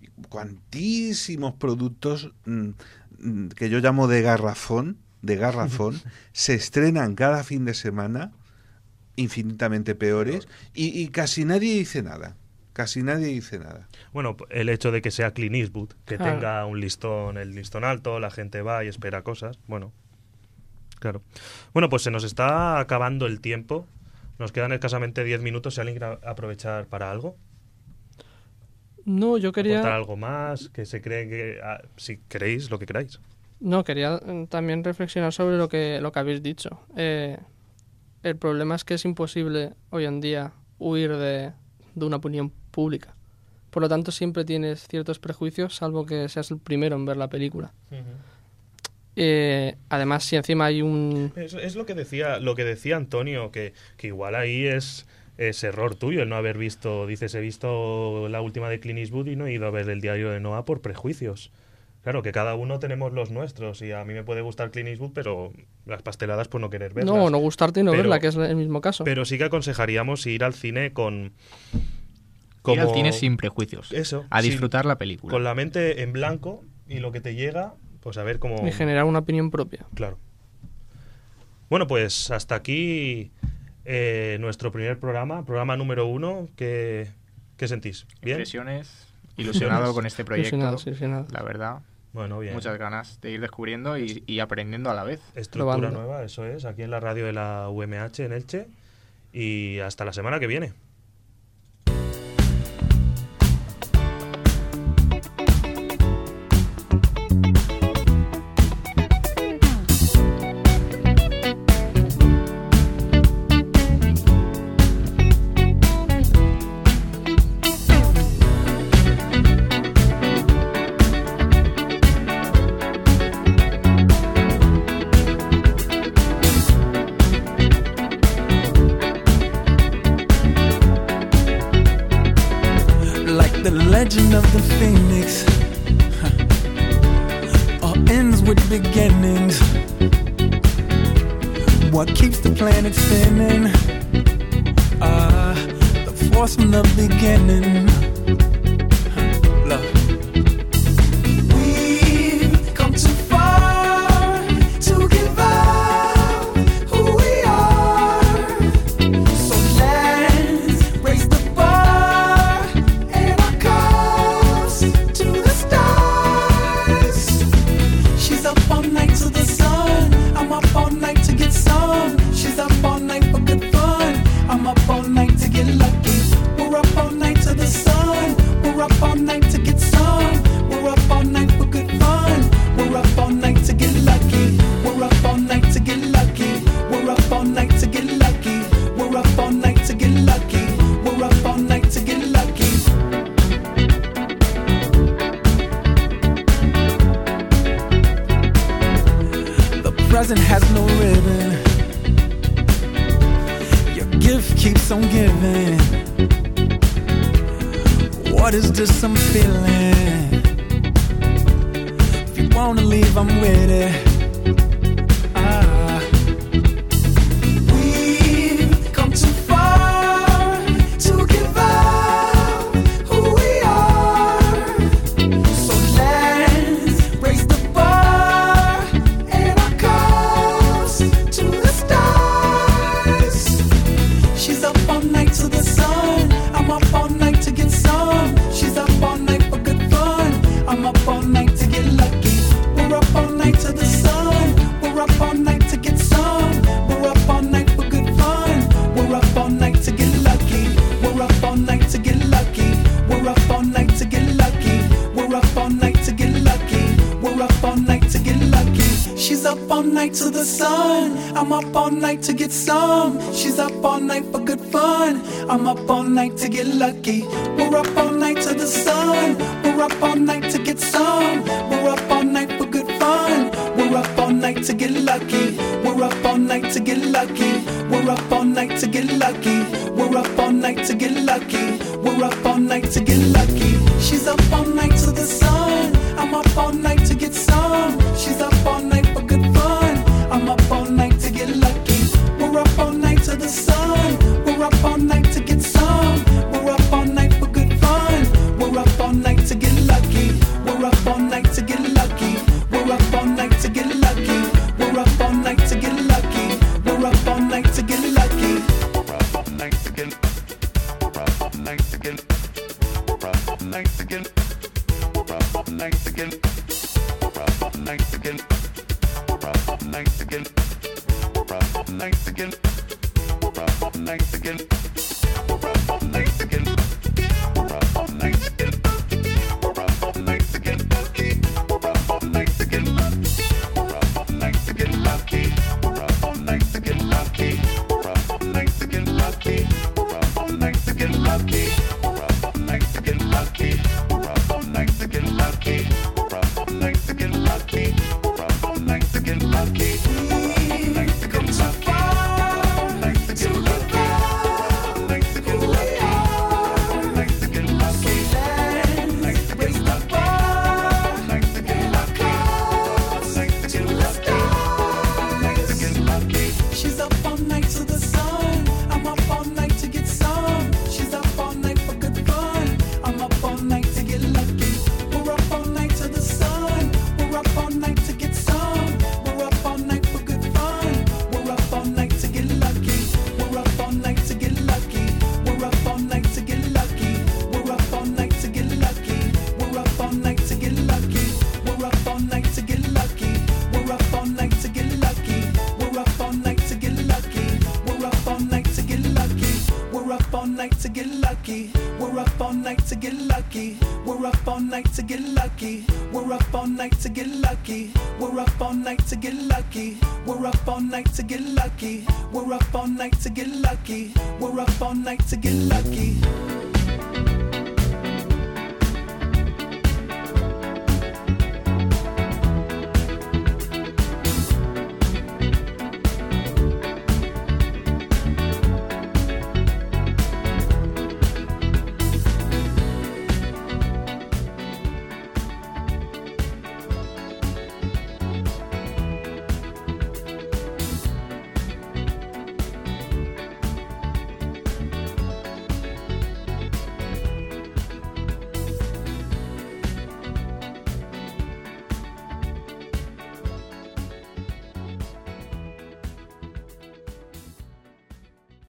cuantísimos productos mmm, que yo llamo de garrafón, de garrafón, se estrenan cada fin de semana, infinitamente peores, y, y casi nadie dice nada. Casi nadie dice nada.
Bueno, el hecho de que sea Clint Eastwood, que
Claro.
tenga un listón, el listón alto, la gente va y espera cosas, bueno, claro. Bueno, pues se nos está acabando el tiempo, nos quedan escasamente diez minutos, si alguien quiere aprovechar para algo,
No, yo
aportar
quería...
algo más, que se cree que, ah, si queréis, lo que queráis.
No, quería eh, también reflexionar sobre lo que, lo que habéis dicho. Eh, el problema es que es imposible hoy en día huir de, de una opinión pública. Por lo tanto, siempre tienes ciertos prejuicios, salvo que seas el primero en ver la película. Eh, además, si encima hay un...
Es, es lo que decía lo que decía Antonio, que, que igual ahí es, es error tuyo el no haber visto, dices, he visto la última de Clint Eastwood y no he ido a ver el diario de Noah por prejuicios. Claro, que cada uno tenemos los nuestros y a mí me puede gustar Clint Eastwood, pero las pasteladas pues no querer verlas.
No, no gustarte y no
Pero-
verla, que es el mismo caso.
Pero sí que aconsejaríamos ir al cine con...
Ir al cine sin prejuicios.
Eso,
A
sin-
disfrutar la película.
con la mente en blanco y lo que te llega, pues a ver cómo...
Y generar una opinión propia.
Claro. Bueno, pues hasta aquí eh, nuestro primer programa, programa número uno. ¿Qué, qué sentís? ¿Bien?
Impresiones, ilusionado con este proyecto.
Ilusionado, sí, ilusionado.
La verdad,
Bueno, bien.
muchas ganas de ir descubriendo y, y aprendiendo a la vez.
Estructura
Probando.
nueva, eso es, aquí en la radio de la U M H en Elche. Y hasta la semana que viene.
Like the legend of the phoenix, huh, all ends with beginnings. What keeps the planet spinning? Ah, the force from the beginning. Huh, love. We've come too far to give up who we are. So let's raise the bar and our cups to the stars. She's up all night to the sun. I'm up all night to get some. She's up all night for good fun. I'm up all night to get lucky. We're up all night to the sun. We're up all night to get some. We're up all night for good fun. We're up all night to get lucky. We're up all night to get lucky. We're up all night to get lucky. We're up all night to get lucky. We're up all night to get lucky. The present has no ribbon. Your gift keeps on giving. What is this I'm feeling? If you wanna leave, I'm with it. Ah. We've come too far to give up who we are. So let's raise the bar and our cups to the stars. She's up all night to the sun. I'm up all night to get some. She's up all night for good fun. I'm up all night to get lucky. We're up all night to the sun. We're up all night to get some. We're up all night for good fun. We're up all night to get lucky. We're up all night to get lucky. We're up all night to get lucky. We're up all night to get lucky. We're up all night to get lucky. She's up all night to the sun. I'm up all night to get some. She's up all night for good fun. I'm up all night to get lucky. We're up all night to the sun. We're up all night to get some. We're up all night for good fun. We're up all night to get lucky. We're up all night to get lucky. We're up all night to get lucky. We're up all night to get lucky. We're up all night to get lucky. She's up all night to the sun. I'm up all night to get some. She's up all night for good fun. I'm up all night to get lucky. We're up all night to the sun. We're up all night to get some. We're up all night for good fun. We're up all night to get lucky. We're up all night to get lucky. We're up all night to get lucky. We're up all night to get lucky. We're up all night to get lucky. We're up all night to get. We're up all night to get. To get lucky, we're up all night to get lucky. We're up all night to get lucky.